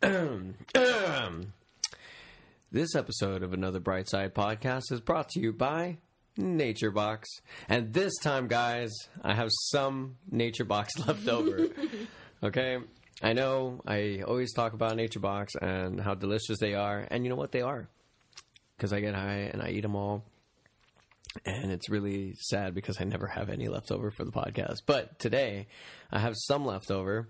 This episode of Another Brightside Podcast is brought to you by Nature Box. And this time, guys, I have some Nature Box left over. Okay? I know I always talk about Nature Box and how delicious they are. And you know what? They are. Because I get high and I eat them all. And it's really sad because I never have any left over for the podcast. But today, I have some left over.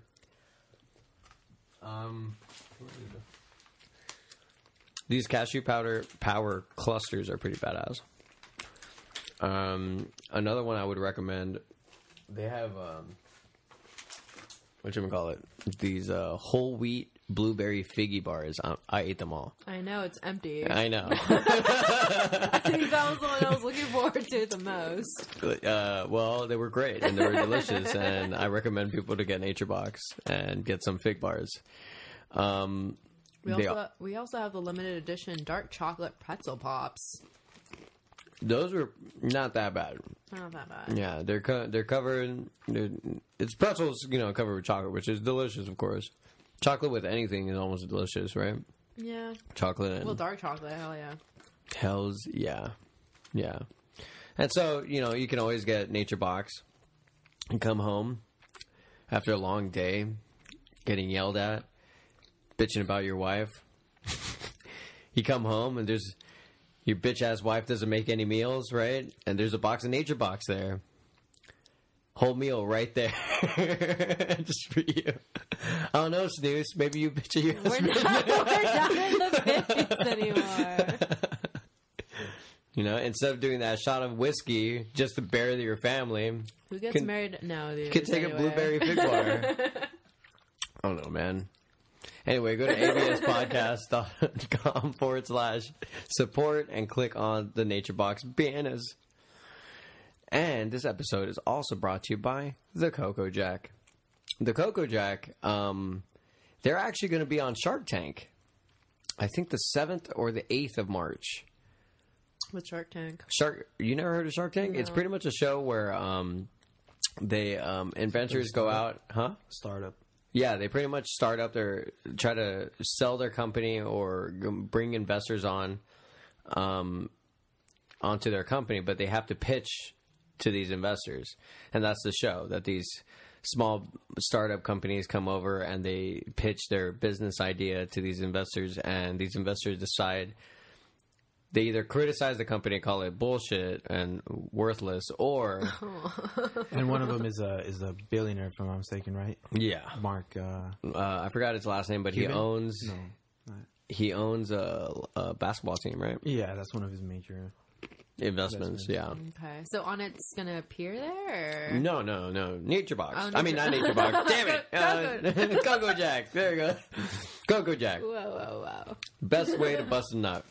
These cashew power clusters are pretty badass. Another one I would recommend, they have, whatchamacallit, these whole wheat blueberry figgy bars. I ate them all. I know, it's empty. I know. I think that was the one I was looking forward to the most. Well, they were great and they were delicious, and I recommend people to get Nature Box and get some fig bars. We also have the limited edition dark chocolate pretzel pops. Those were not that bad. Not that bad. Yeah, they're covered. It's pretzels, covered with chocolate, which is delicious, of course. Chocolate with anything is almost delicious, right? Yeah. Chocolate and... Well, dark chocolate, hell yeah. Hells yeah. Yeah. And so, you can always get Nature Box and come home after a long day, getting yelled at, bitching about your wife. You come home and there's... Your bitch-ass wife doesn't make any meals, right? And there's a box of Nature Box there. Whole meal right there. Just for you. I don't know, Snooze. Maybe you bitch at your husband. We're not in the 50s anymore. Instead of doing that shot of whiskey just to bury your family. Who gets married? No, dude. You could take a blueberry fig bar. I don't know, man. Anyway, go to abspodcast.com/support and click on the Nature Box banners. And this episode is also brought to you by the Cocoa Jack. The Cocoa Jack, they're actually going to be on Shark Tank. I think the 7th or the 8th of March. With Shark Tank. You never heard of Shark Tank? No. It's pretty much a show where inventors go out, huh? Startup. Yeah, they pretty much try to sell their company or bring investors onto their company, but they have to pitch to these investors. And that's the show, that these small startup companies come over and they pitch their business idea to these investors, and these investors decide. They either criticize the company, call it bullshit and worthless, or... And one of them is a billionaire, if I'm not mistaken, right? Yeah. Mark... I forgot his last name, but Cuban? He owns a basketball team, right? Yeah, that's one of his major... Investments, yeah. Okay. So on it's going to appear there? Or? No. Nature Box. Oh, I mean, not Nature Box. Damn it. Cocoa Jack. There you go. Cocoa Jack. Whoa. Best way to bust a nut.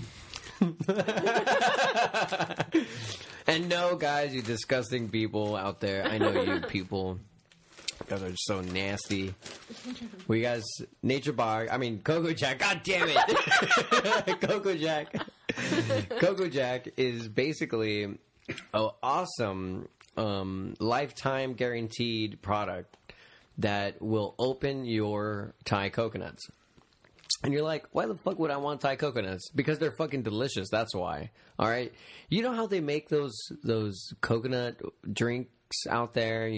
And no, guys, you disgusting people out there. I know you people. You guys are so nasty. We guys, Cocoa Jack. God damn it. Cocoa Jack. Cocoa Jack is basically an awesome lifetime guaranteed product that will open your Thai coconuts. And you're like, why the fuck would I want Thai coconuts? Because they're fucking delicious. That's why. All right. You know how they make those coconut drinks out there?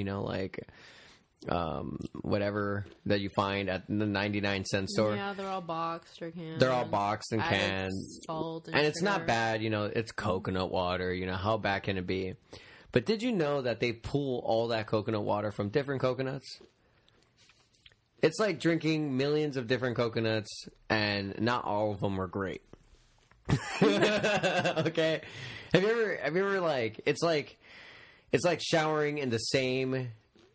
Whatever that you find at the 99-cent store. Yeah, they're all boxed or canned. They're all boxed and canned. Salt and it's not bad. It's coconut water. How bad can it be? But did you know that they pull all that coconut water from different coconuts? It's like drinking millions of different coconuts, and not all of them are great. Okay, have you ever it's like showering in the same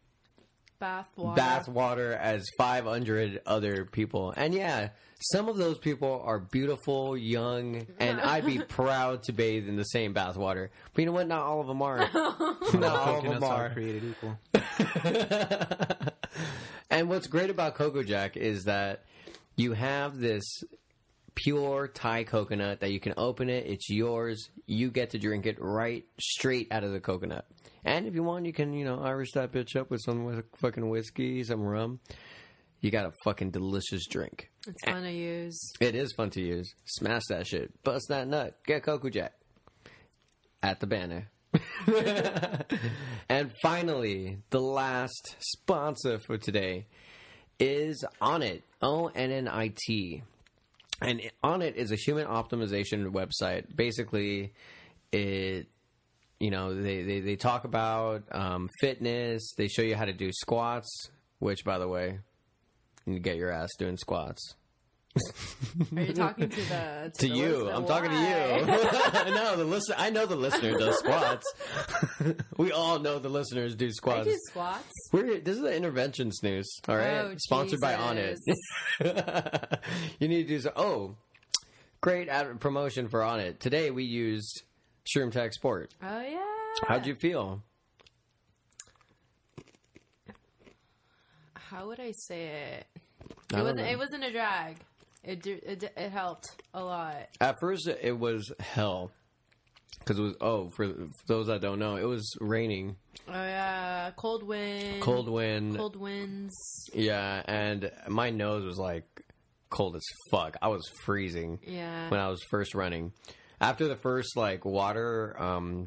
bath water as 500 other people, and yeah, some of those people are beautiful, young, and I'd be proud to bathe in the same bath water. But you know what? Not all of them are. Not all of them are created equal. And what's great about Cocoa Jack is that you have this pure Thai coconut that you can open it. It's yours. You get to drink it right straight out of the coconut. And if you want, you can, Irish that bitch up with some fucking whiskey, some rum. you got a fucking delicious drink. It's fun to use. It is fun to use. Smash that shit. Bust that nut. Get Cocoa Jack. At the banner. And finally, the last sponsor for today is Onnit. Onnit. And Onnit is a human optimization website. Basically, they talk about fitness. They show you how to do squats, which, by the way, you need to get your ass doing squats. Are you talking to the To the you. listener? I'm talking to Why? you. No, the listener. I know the listener does squats. We all know the listeners do I squats. do squats. This is an intervention snooze. All right, Oh, sponsored by Onnit. Jesus. You need to do so. Oh, great promotion for Onnit. Today we used Shroom Tech Sport. Oh yeah. How'd you feel? How would I say it? I don't It know. wasn't a drag. It helped a lot. At first, it was hell because it was. For those that don't know, it was raining, Oh yeah, cold wind. cold wind. Cold winds. Yeah, and my nose was like cold as fuck. I was freezing Yeah. when I was first running. After the first water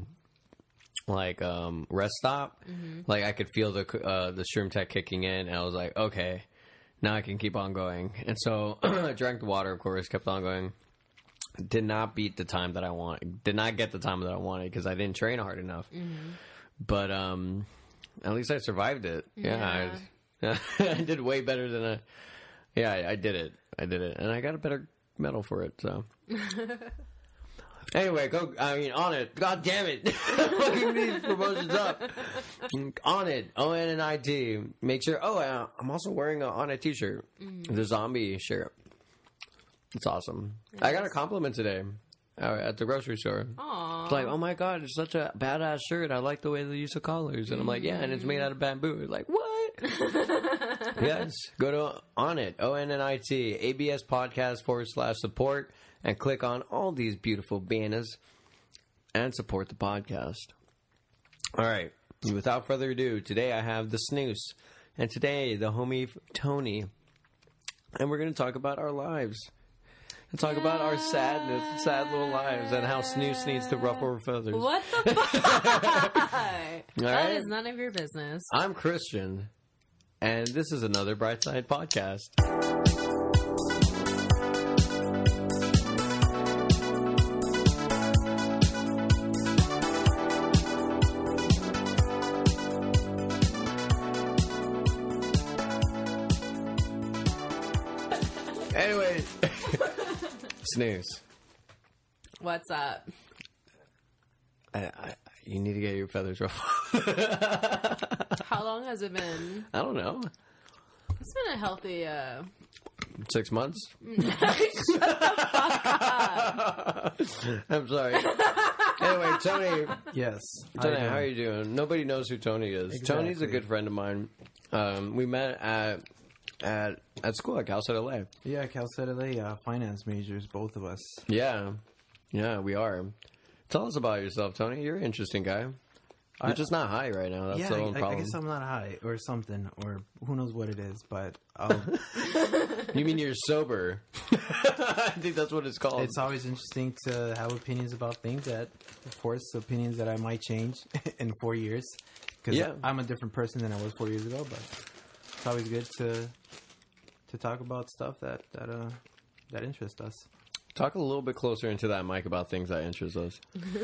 rest stop, like I could feel the Shroom Tech kicking in, and I was like, okay, now I can keep on going. And so I drank the water, of course, kept on going. Did not beat the time that I wanted. Did not get the time that I wanted because I didn't train hard enough. But at least I survived it. Yeah, I did way better than I did it. And I got a better medal for it. So anyway, Onnit. God damn it! Fucking these promotions up. Onnit. Onnit. Make sure. Oh, I'm also wearing an Onnit t-shirt. The zombie shirt. It's awesome. I got a compliment today at the grocery store. Aww. It's like, oh my god, it's such a badass shirt. I like the way they use the collars. And I'm like, yeah, and it's made out of bamboo. It's like, what? Yes. Go to Onnit, Onnit, ABS podcast /support, and click on all these beautiful banners and support the podcast. All right. Without further ado, today I have the snooze. And today, the homie Tony. And we're going to talk about our lives. And talk about our sadness, sad little lives, and how snooze needs to ruffle our feathers. What the fuck? That right. is none of your business. I'm Christian, and this is another Brightside podcast. Anyway, snooze. What's up? You need to get your feathers ruffled. How long has it been? I don't know. It's been a healthy. 6 months? I'm sorry. Anyway, Tony, Yes. Tony, how are you doing? Nobody knows who Tony is. Exactly. Tony's a good friend of mine. We met at school at Cal State LA. Yeah, Cal State LA, finance majors, both of us. Yeah, we are. Tell us about yourself, Tony. You're an interesting guy. You're just not high right now. That's yeah, the only I problem. guess I'm not high or something, or who knows what it is, but I'll, You mean you're sober? I think that's what it's called. it's always interesting to have opinions about things that, of course, opinions that I might change in 4 years. Because Yeah. I'm a different person than I was 4 years ago, but it's always good to talk about stuff that interests us. Talk a little bit closer into that mic about things that interest us.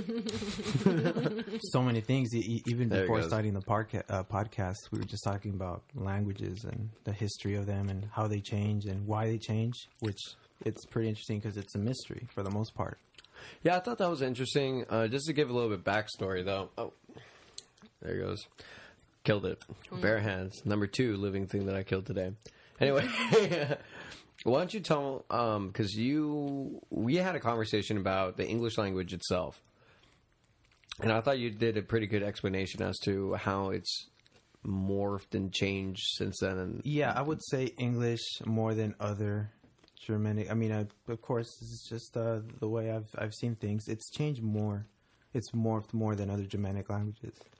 So many things. Even There it before goes. starting the podcast, we were just talking about languages and the history of them and how they change and why they change, which it's pretty interesting because it's a mystery for the most part. Yeah, I thought that was interesting. Just to give a little bit backstory, though. Oh, there he goes. Killed it. Bare hands. Number 2 living thing that I killed today. Anyway, why don't you tell? Because we had a conversation about the English language itself, and I thought you did a pretty good explanation as to how it's morphed and changed since then. And Yeah, I would say English more than other Germanic. I mean, of course, it's just the way I've seen things. It's changed more. It's morphed more than other Germanic languages.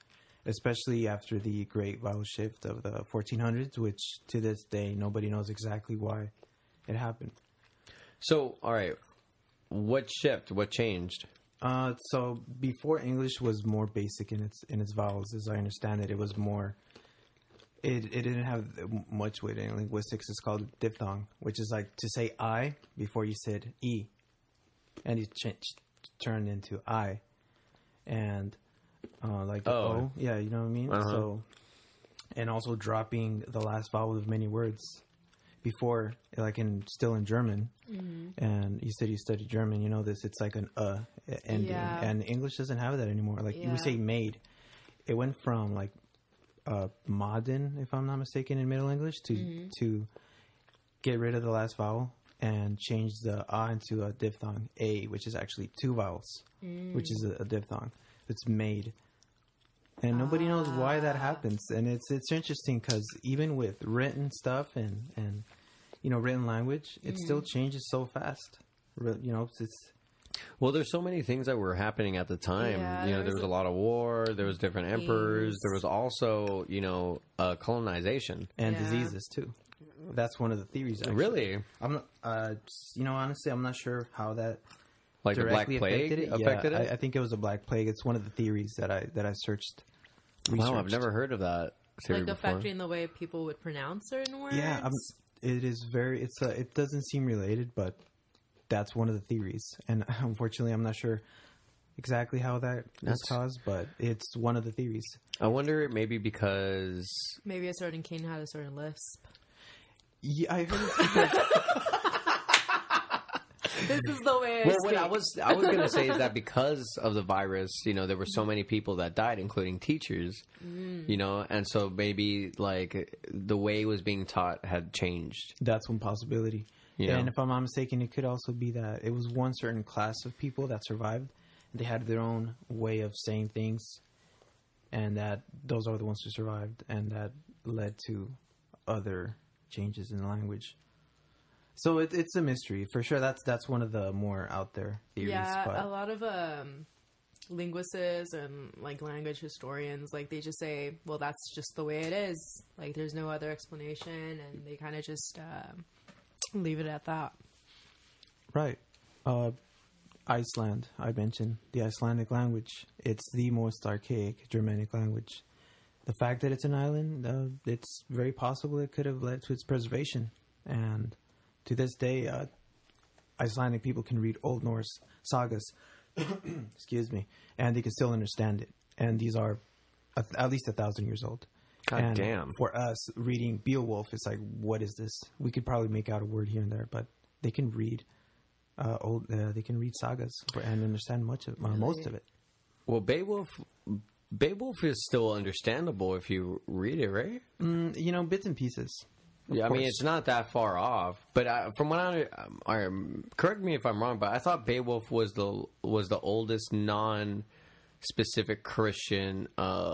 especially after the Great Vowel Shift of the 1400s, which to this day nobody knows exactly why it happened. So, all right, what shift? What changed? So before English was more basic in its vowels, as I understand it, it was more. It didn't have much weight in linguistics. It's called diphthong, which is like to say I before you said E, and you turned into I, and like the O. Yeah, you know what I mean. Uh-huh. So, and also dropping the last vowel of many words. Before, like still in German, and you said you studied German, you know this. It's like an ending, Yeah. and English doesn't have that anymore. Like Yeah. we say made, it went from like modern, if I'm not mistaken, in Middle English to get rid of the last vowel and change the a into a diphthong a, which is actually two vowels, which is a diphthong. It's made. And nobody knows why that happens, and it's interesting because even with written stuff and written language, it still changes so fast. It's Well, there's so many things that were happening at the time. Yeah, There was a lot of war. There was different emperors. There was also, colonization. and Yeah. diseases too. That's one of the theories. Actually. Really, I'm not. Honestly, I'm not sure how that like the Black directly Plague affected it. I think it was a Black Plague. It's one of the theories that I searched. Wow, I've researched. never heard of that theory Like before. affecting the way people would pronounce certain words. Yeah, it is very. It doesn't seem related, but that's one of the theories. And unfortunately, I'm not sure exactly how that was caused, but it's one of the theories. I wonder maybe because Maybe a certain king had a certain lisp. Yeah, I heard it's because This is the way I well, speak. what I was going to say is that because of the virus, there were so many people that died, including teachers, and so maybe like the way it was being taught had changed. that's one possibility. Yeah. And if I'm not mistaken, it could also be that it was one certain class of people that survived. They had their own way of saying things, and that those are the ones who survived, and that led to other changes in the language. So it's a mystery for sure. That's one of the more out there theories. Yeah, but a lot of linguists and like language historians, like they just say, well, that's just the way it is. Like there's no other explanation, and they kind of just leave it at that. right, Iceland. I mentioned the Icelandic language. It's the most archaic Germanic language. The fact that it's an island, it's very possible it could have led to its preservation. And to this day, Icelandic people can read Old Norse sagas, excuse me, and they can still understand it. And these are at least 1,000 years old. God and damn. For us, reading Beowulf, it's like, what is this? We could probably make out a word here and there, but they can read they can read sagas and understand most of it. Well, Beowulf is still understandable if you read it, right? Bits and pieces. Yeah, I mean, it's not that far off. But from what I correct me if I'm wrong, but I thought Beowulf was the oldest non-specific Christian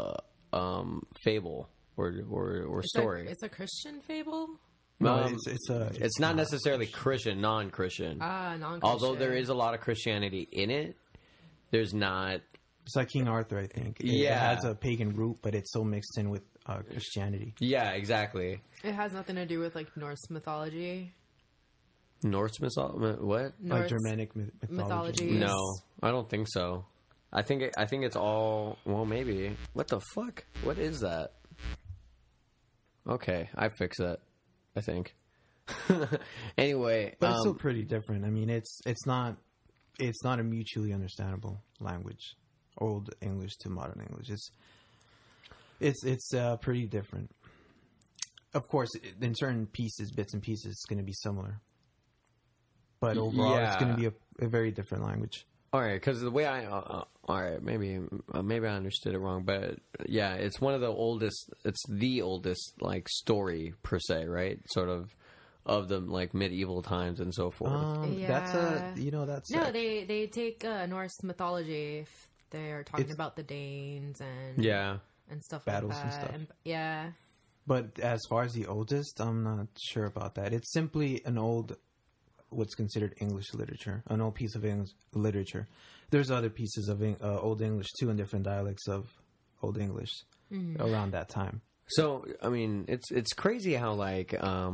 fable or story. It's a Christian fable. No, it's not necessarily Christian, non-Christian. Non-Christian. Although there is a lot of Christianity in it, there's not. It's like King Arthur, I think. It has a pagan root, but it's so mixed in with Christianity. Yeah, exactly. It has nothing to do with like Norse mythology. Norse mythology? What? Norse Germanic mythology. mythology. No, I don't think so. I think it's all. Well, maybe. What the fuck? What is that? Okay, I fix that. I think. Anyway, But it's still pretty different. I mean, it's not a mutually understandable language. Old English to modern English. It's pretty different. Of course, in certain bits and pieces, it's going to be similar. But overall, it's going to be a very different language. all right, because the way all right, maybe I understood it wrong, but yeah, it's one of the oldest. It's the oldest like story per se, right? Sort of the like medieval times and so forth. That's No, they take Norse mythology if they're talking about the Danes and and stuff battles like and that. stuff. Yeah. But as far as the oldest, I'm not sure about that. It's simply an old, what's considered English literature, an old piece of English literature. There's other pieces of Old English too, in different dialects of Old English. around that time. So, I mean, it's crazy how, like,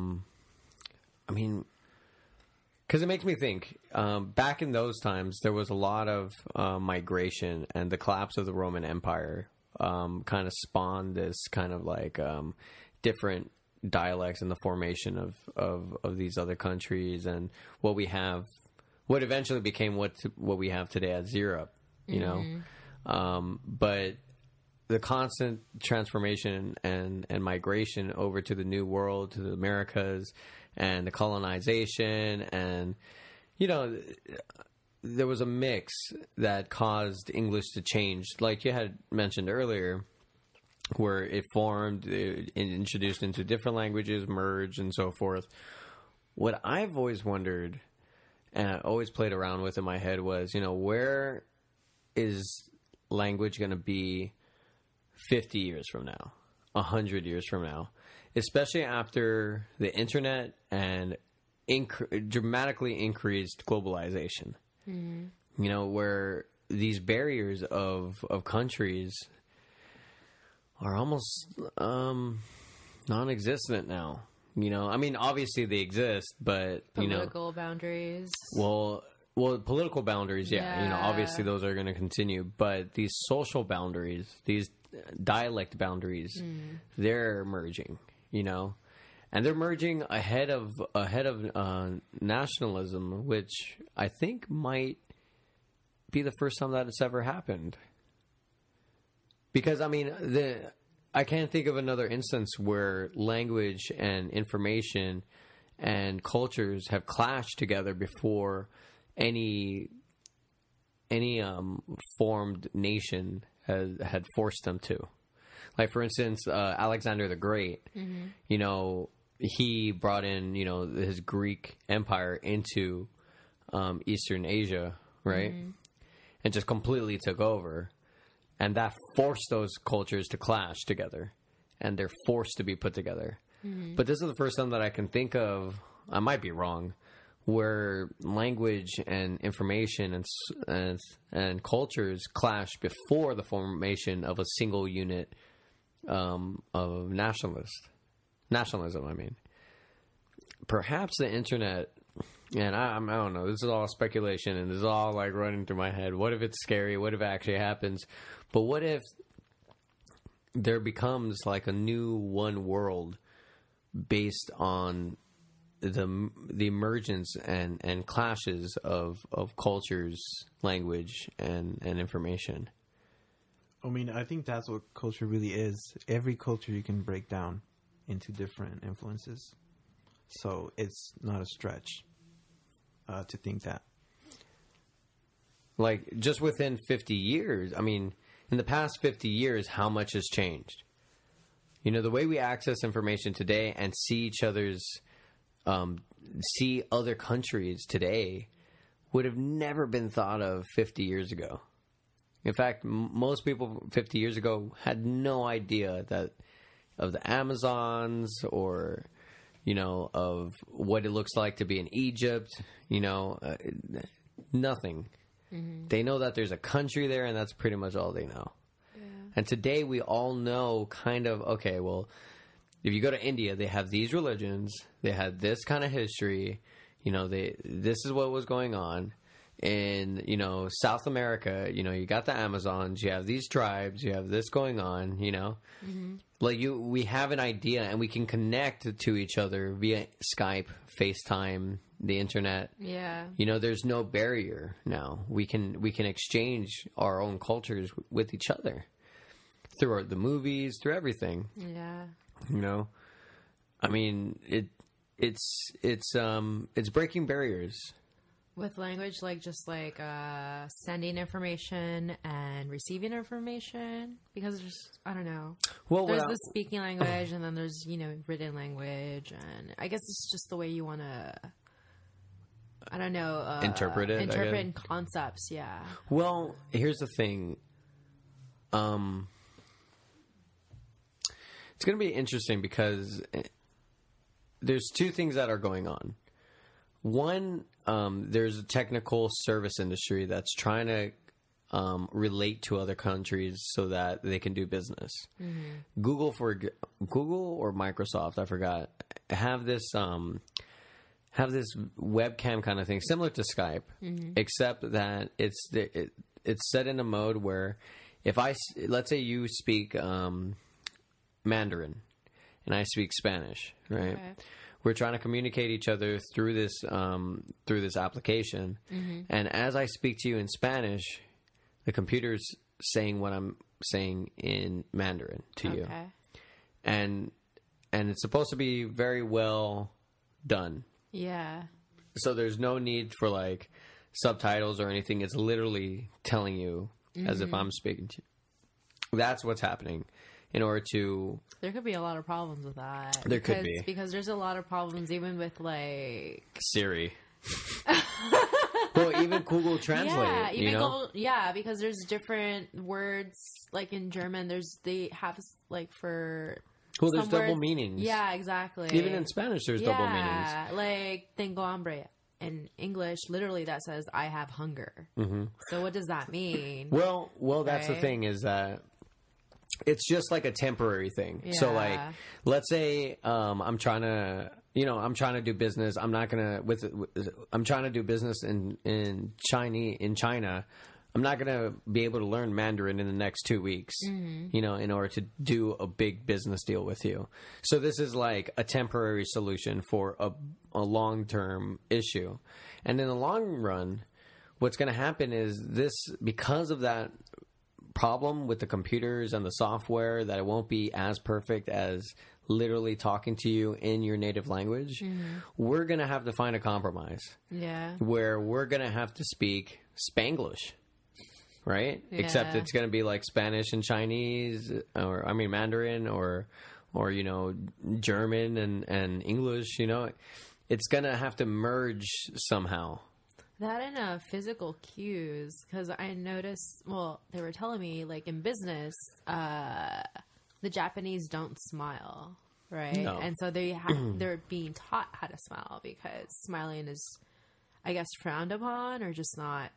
because it makes me think, back in those times, there was a lot of migration, and the collapse of the Roman Empire kind of spawned this kind of, like, different dialects and the formation of these other countries, and what eventually became what we have today as Europe, you know? But the constant transformation and migration over to the New World, to the Americas, and the colonization, and, you know, there was a mix that caused English to change, like you had mentioned earlier, where it formed, introduced into different languages, merged, and so forth. What I've always wondered, and I always played around with in my head, was, you know, where is language going to be 50 years from now, 100 years from now, especially after the internet and dramatically increased globalization. You know, where these barriers of countries are almost non-existent now. You know, I mean, obviously they exist, but, you know, Political boundaries. Well, political boundaries, yeah. You know, obviously those are going to continue, but these social boundaries, these dialect boundaries, they're merging, you know, and they're merging ahead of nationalism, which I think might be the first time that it's ever happened. Because, I mean, I can't think of another instance where language and information and cultures have clashed together before any formed nation had forced them to. Like, for instance, Alexander the Great, you know, he brought in, you know, his Greek Empire into Eastern Asia, right? And just completely took over. And that forced those cultures to clash together. And they're forced to be put together. But this is the first time that I can think of, I might be wrong, where language and information and cultures clash before the formation of a single unit of nationalism. I mean, perhaps the internet, and I don't know, this is all speculation, and this is all like running through my head. What if it's scary? What if it actually happens? But what if there becomes like a new one world based on the emergence and clashes of cultures, language, and information? I mean, I think that's what culture really is. Every culture you can break down into different influences. So it's not a stretch to think that. Like, just within 50 years, I mean, in the past 50 years, how much has changed? You know, the way we access information today and see see other countries today would have never been thought of 50 years ago. In fact, most people 50 years ago had no idea of the Amazons, or, you know, of what it looks like to be in Egypt, you know, nothing. They know that there's a country there, and that's pretty much all they know. And today we all know kind of, okay, well, if you go to India, they have these religions, they had this kind of history, you know, this is what was going on. In, you know, South America, you know, you got the Amazons, you have these tribes, you have this going on, you know. Like, we have an idea, and we can connect to each other via Skype, FaceTime, the internet. Yeah. You know, there's no barrier now. We can exchange our own cultures with each other through the movies, through everything. Yeah. You know, I mean, it's breaking barriers. With language, like just like sending information and receiving information, because there's, I don't know. Well, there's the speaking language, and then there's, you know, written language, and I guess it's just the way you want to, I don't know, interpret it. Interpret concepts, yeah. Well, here's the thing. It's going to be interesting because there's two things that are going on. One, there's a technical service industry that's trying to relate to other countries so that they can do business. Mm-hmm. Google or Microsoft, I forgot, have this webcam kind of thing similar to Skype, except that it's set in a mode where if let's say you speak Mandarin and I speak Spanish, right? Okay. We're trying to communicate each other through this application, and as I speak to you in Spanish, the computer's saying what I'm saying in Mandarin to you, Okay. and it's supposed to be very well done. Yeah. So there's no need for like subtitles or anything. It's literally telling you as if I'm speaking to you. That's what's happening. In order to... There could be a lot of problems with that. There could be. Because there's a lot of problems even with, like... Siri. Well, even Google Translate, Yeah, you know? because there's different words, like in German, they have, like, for... Well, there's some double words- meanings. Yeah, exactly. Even in Spanish, there's double meanings. Yeah, like, tengo hambre. In English, literally, that says, I have hunger. Mm-hmm. So what does that mean? Well, that's the Right? thing is that it's just like a temporary thing. So like, Yeah. let's say I'm trying to do business. I'm not gonna I'm trying to do business in China. I'm not gonna be able to learn Mandarin in the next 2 weeks. You know, in order to do a big business deal with you. So this is like a temporary solution for a long-term issue, and in the long run, what's going to happen is because of that problem with the computers and the software, that it won't be as perfect as literally talking to you in your native language. We're going to have to find a compromise Yeah. where we're going to have to speak Spanglish, right? Except Yeah. it's going to be like Spanish and Chinese, or Mandarin, or German and English. You know, it's going to have to merge somehow. That and physical cues, because I noticed, well, they were telling me, like, in business, the Japanese don't smile, right? No. And so they're being taught how to smile because smiling is, I guess, frowned upon or just not...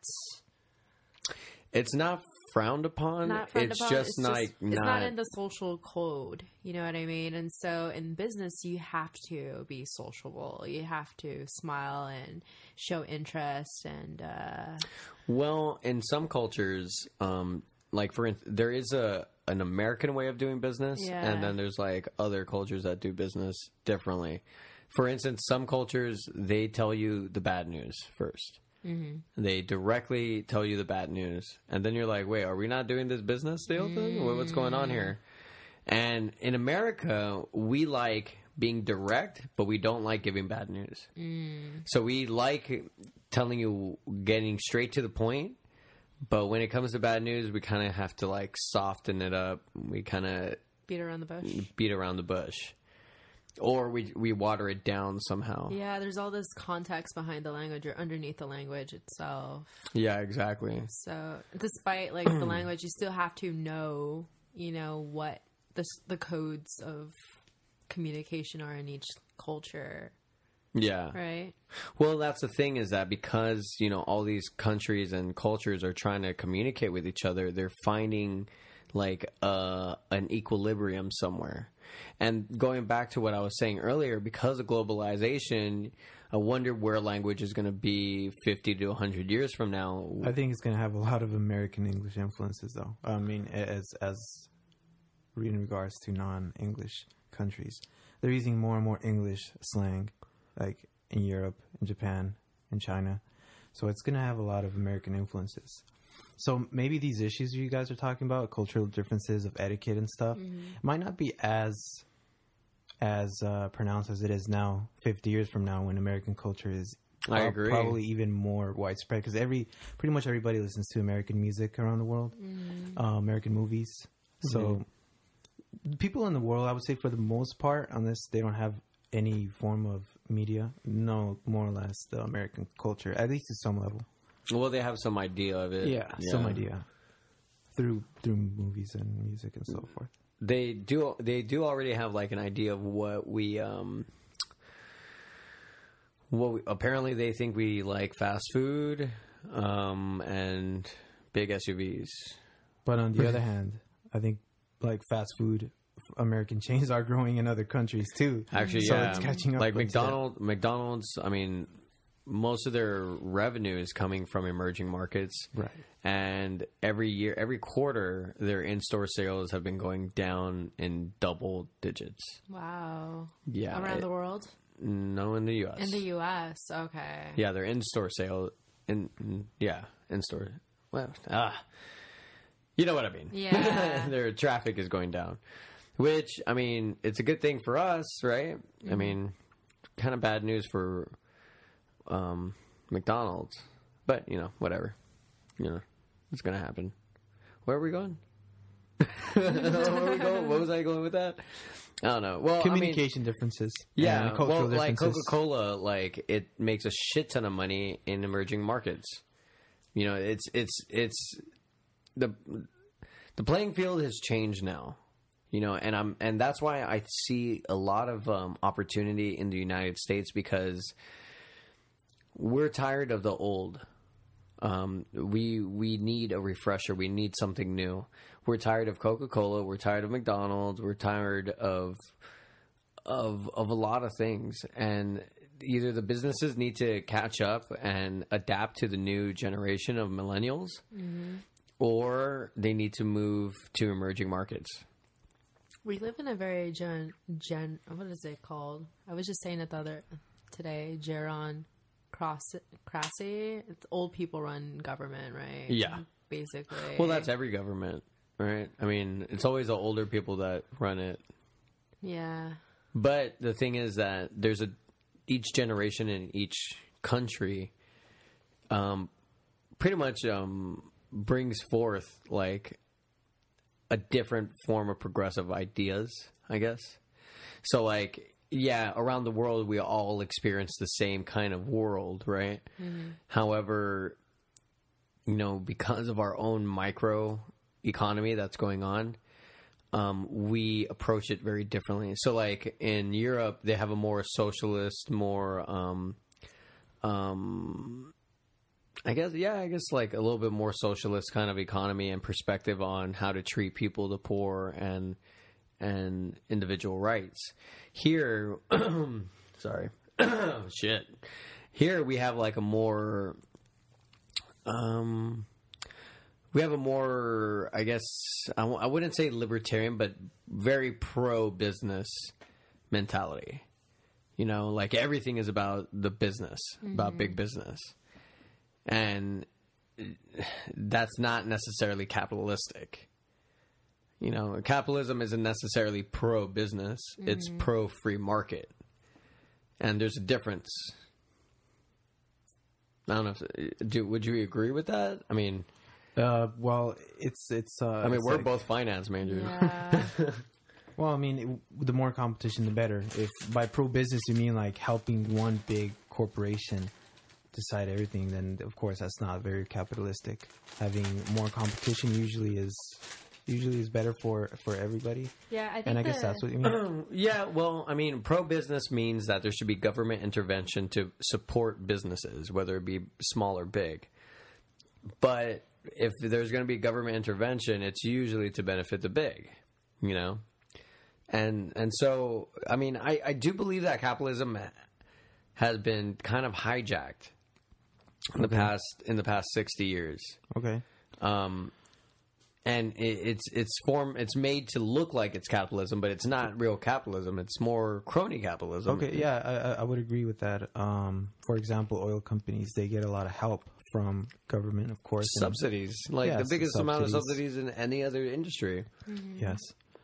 It's not frowned upon. Not frowned it's upon. just It's not. it's not in the social code. You know what I mean? And so in business, you have to be sociable. You have to smile and show interest. And Well, in some cultures, like for instance, there is an American way of doing business, Yeah. and then there's like other cultures that do business differently. For instance, some cultures, they tell you the bad news first. Mm-hmm. They directly tell you the bad news, and then you're like, "Wait, are we not doing this business deal thing? What's going on here?" And in America, we like being direct, but we don't like giving bad news. So we like telling you, getting straight to the point. But when it comes to bad news, we kind of have to like soften it up. We kind of beat around the bush. beat around the bush, or we water it down somehow. Yeah, there's all this context behind the language or underneath the language itself. Yeah, exactly. So despite like the language, you still have to know, you know, what the codes of communication are in each culture, Yeah. right? Well, that's the thing, is that because, you know, all these countries and cultures are trying to communicate with each other, they're finding like an equilibrium somewhere. And going back to what I was saying earlier, because of globalization, I wonder where language is going to be 50 to 100 years from now. I think it's going to have a lot of American English influences, though. I mean, as in regards to non-English countries, they're using more and more English slang, like in Europe, in Japan, in China. So it's going to have a lot of American influences. So maybe these issues you guys are talking about, cultural differences of etiquette and stuff, might not be as pronounced as it is now, 50 years from now, when American culture is I agree. probably even more widespread, because pretty much everybody listens to American music around the world, American movies. So people in the world, I would say for the most part, unless they don't have any form of media, know more or less the American culture, at least to some level. Well, they have some idea of it. Some idea through movies and music and so forth. They do already have like an idea of what we apparently they think we like fast food, and big SUVs. But on the other hand, I think like fast food American chains are growing in other countries too. Actually, so yeah, it's catching up. like with that. McDonald's. I mean, most of their revenue is coming from emerging markets, Right. And every quarter, their in-store sales have been going down in double digits. Wow. Yeah, Around the world? No, in the U.S. In the U.S. Okay. Yeah, their in-store sale in-store. Well, you know what I mean. Yeah. Their traffic is going down, which, I mean, it's a good thing for us, right? I mean, kind of bad news for McDonald's, but whatever. It's gonna happen. Where are we going? Where are we going? What was I going with that? I don't know. Well, Communication differences. yeah, and cultural like differences. Coca-Cola, like it makes a shit ton of money in emerging markets. It's the playing field has changed now. And that's why I see a lot of opportunity in the United States, because we're tired of the old. We need a refresher. We need something new. We're tired of Coca-Cola. We're tired of McDonald's. We're tired of a lot of things. And either the businesses need to catch up and adapt to the new generation of millennials, or they need to move to emerging markets. We live in a very what is it called? I was just saying it today, gerontocracy. It's old people run government, right? Yeah. Basically. Well, that's every government, right? I mean, it's always the older people that run it. Yeah. But the thing is that there's each generation in each country pretty much brings forth like a different form of progressive ideas, I guess. So like, yeah, around the world, we all experience the same kind of world, right? Mm-hmm. However, because of our own micro economy that's going on, we approach it very differently. So like in Europe, they have a more socialist, more, I guess like a little bit more socialist kind of economy and perspective on how to treat people, the poor, and individual rights. Here, sorry, shit. Here we have like a more, I guess, I wouldn't say libertarian, but very pro-business mentality. Like everything is about the business, about big business. And that's not necessarily capitalistic. Capitalism isn't necessarily pro-business. It's pro-free market. And there's a difference. I don't know. Would you agree with that? I mean... well, it's we're like, both finance majors. Yeah. Well, I mean, the more competition, the better. If by pro-business you mean like helping one big corporation decide everything, then of course that's not very capitalistic. Having more competition usually is better for everybody. Yeah, I think and I guess that's what you mean. Yeah, well, I mean, pro-business means that there should be government intervention to support businesses, whether it be small or big. But if there's going to be government intervention, it's usually to benefit the big, And so, I mean, I do believe that capitalism has been kind of hijacked in the past 60 years. Okay. And it's made to look like it's capitalism, but it's not real capitalism. It's more crony capitalism. Okay, yeah, I would agree with that. For example, oil companies, they get a lot of help from government, of course. Subsidies, the biggest amount of subsidies in any other industry. Mm-hmm. Yes.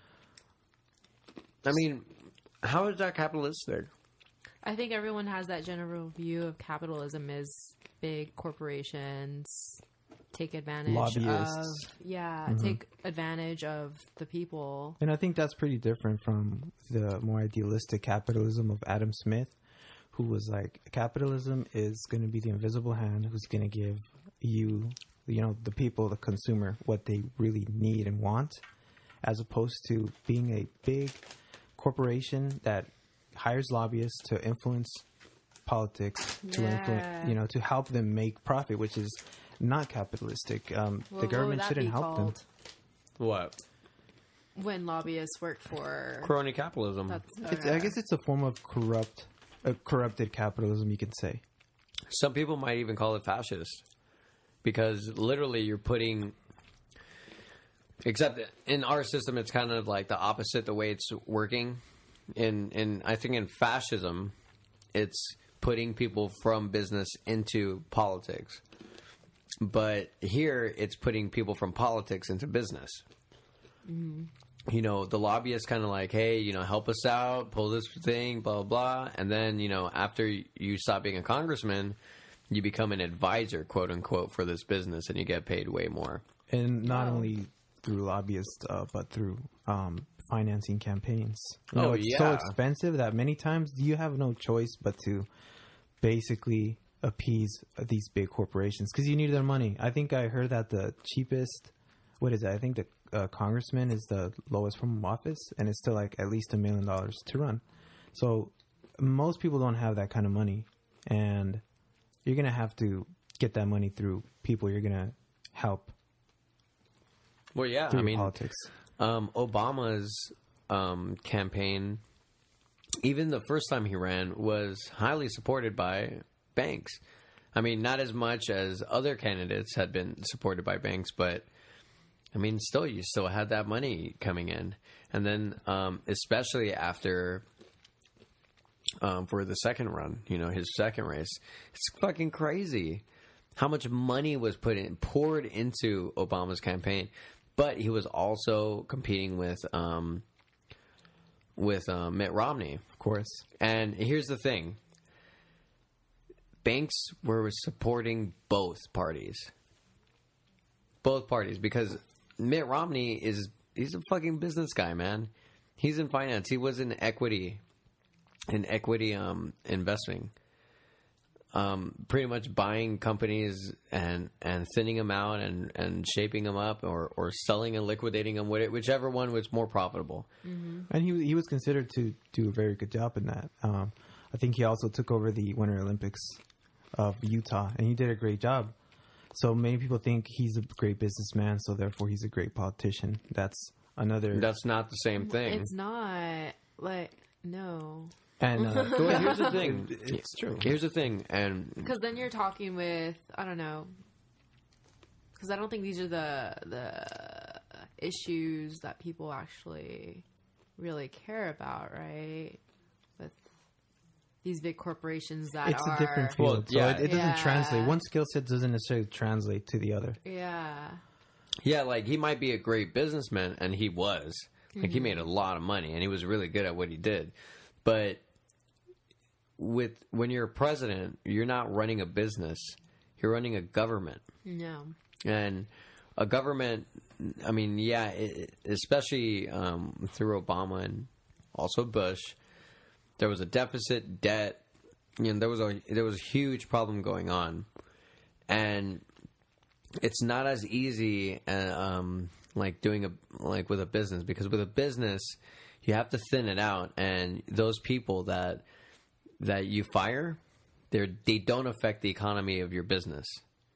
I mean, how is that capitalistic? I think everyone has that general view of capitalism as big corporations take advantage Lobbyists. take advantage of the people. And I think that's pretty different from the more idealistic capitalism of Adam Smith, who was like, capitalism is going to be the invisible hand who's going to give you, the people, the consumer, what they really need and want, as opposed to being a big corporation that hires lobbyists to influence politics to Yeah. influence, to help them make profit, which is not capitalistic. Well, The what would government that shouldn't be help them. called? What? When lobbyists work for. Crony capitalism. That's, I guess it's a form of corrupted capitalism, you can say. Some people might even call it fascist because literally you're putting. Except in our system, it's kind of like the opposite the way it's working. I think in fascism, it's putting people from business into politics. But here, it's putting people from politics into business. The lobbyists kind of like, hey, help us out, pull this thing, blah, blah, blah. And then, after you stop being a congressman, you become an advisor, quote unquote, for this business and you get paid way more. And not only through lobbyists, but through financing campaigns. It's so expensive that many times you have no choice but to basically appease these big corporations because you need their money. I think I heard that the cheapest, what is it? I think the congressman is the lowest from office, and it's still like at least $1 million to run. So most people don't have that kind of money, and you're going to have to get that money through people you're going to help. Well, yeah, politics. Obama's campaign, even the first time he ran, was highly supported by banks. I mean, not as much as other candidates had been supported by banks, but I mean, you still had that money coming in. And then, especially after, for the second run, his second race, it's fucking crazy how much money was poured into Obama's campaign. But he was also competing with Mitt Romney, Of course. and here's the thing: banks were supporting both parties, because Mitt Romney he's a fucking business guy, man. He's in finance. He was in equity investing. Pretty much buying companies and thinning them out and shaping them up or selling and liquidating them, whichever one was more profitable. Mm-hmm. And he was considered to do a very good job in that. I think he also took over the Winter Olympics of Utah, and he did a great job. So many people think he's a great businessman, so therefore he's a great politician. That's another... That's not the same thing. It's not. No. And Here's the thing. It's true. Here's the thing, and Because then you're talking with, I don't know, because I don't think these are the issues that people actually really care about, right? With these big corporations that It's are... a different field, Well, so yeah. it doesn't Yeah. translate. One skill set doesn't necessarily translate to the other. Yeah. yeah, like he might be a great businessman, and he was. Like he made a lot of money, and he was really good at what he did. But when you're a president, you're not running a business; you're running a government. No. And a government, I mean, yeah, especially through Obama and also Bush, there was a deficit, debt. There was a huge problem going on, and it's not as easy like doing with a business, because with a business you have to thin it out, and those people that you fire, they don't affect the economy of your business.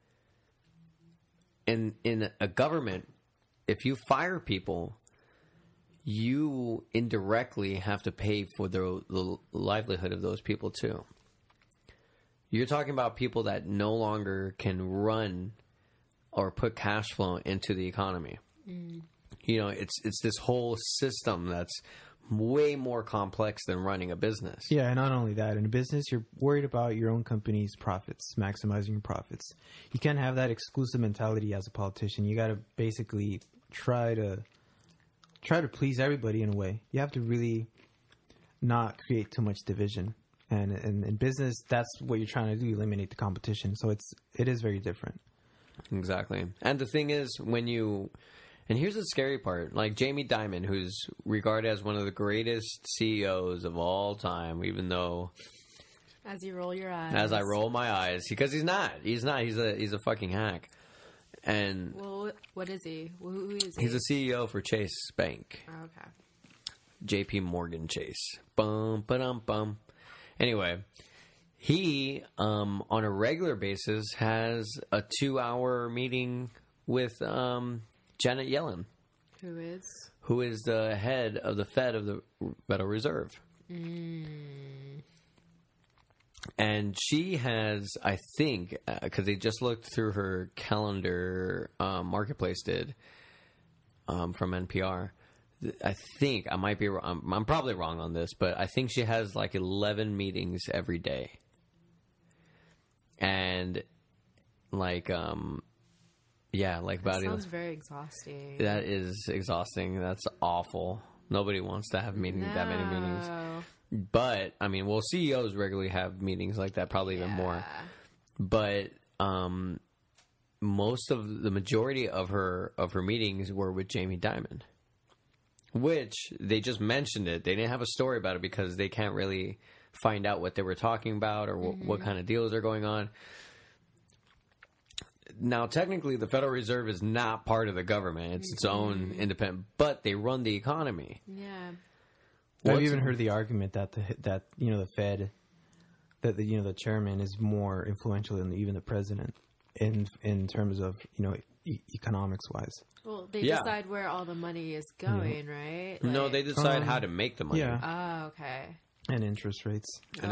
In a government, if you fire people, you indirectly have to pay for the livelihood of those people too. You're talking about people that no longer can run or put cash flow into the economy. It's this whole system that's way more complex than running a business. Yeah, and not only that, in a business, you're worried about your own company's profits, maximizing your profits. You can't have that exclusive mentality as a politician. You got to basically try to please everybody in a way. You have to really not create too much division. And in business, that's what you're trying to do, eliminate the competition. So it is very different. Exactly. And the thing is, and here's the scary part, like Jamie Dimon, who's regarded as one of the greatest CEOs of all time, even though... As you roll your eyes. As I roll my eyes, because he's not. He's a fucking hack. And... Well, what is he? Who is he? He's a CEO for Chase Bank. Oh, okay. JP Morgan Chase. Bum, ba-dum, bum. Anyway, he, on a regular basis, has a 2-hour meeting with Janet Yellen, who is the head of the Fed of the Federal Reserve. And she has, I think, because they just looked through her calendar, Marketplace did, from NPR. I think, I might be wrong, I'm probably wrong on this, but I think she has like 11 meetings every day. And like, yeah, like about that sounds very exhausting. That is exhausting. That's awful. Nobody wants to have that many meetings. But I mean, well, CEOs regularly have meetings like that, probably even more. But the majority of her meetings were with Jamie Dimon, which they just mentioned it. They didn't have a story about it because they can't really find out what they were talking about or what kind of deals are going on. Now, technically, the Federal Reserve is not part of the government. It's its own independent, but they run the economy. Yeah. I've even heard the argument that the Fed, that the chairman is more influential than even the president in terms of economics wise. Well, they decide where all the money is going, right? Like, no, they decide how to make the money. Yeah. Oh, okay. And interest rates.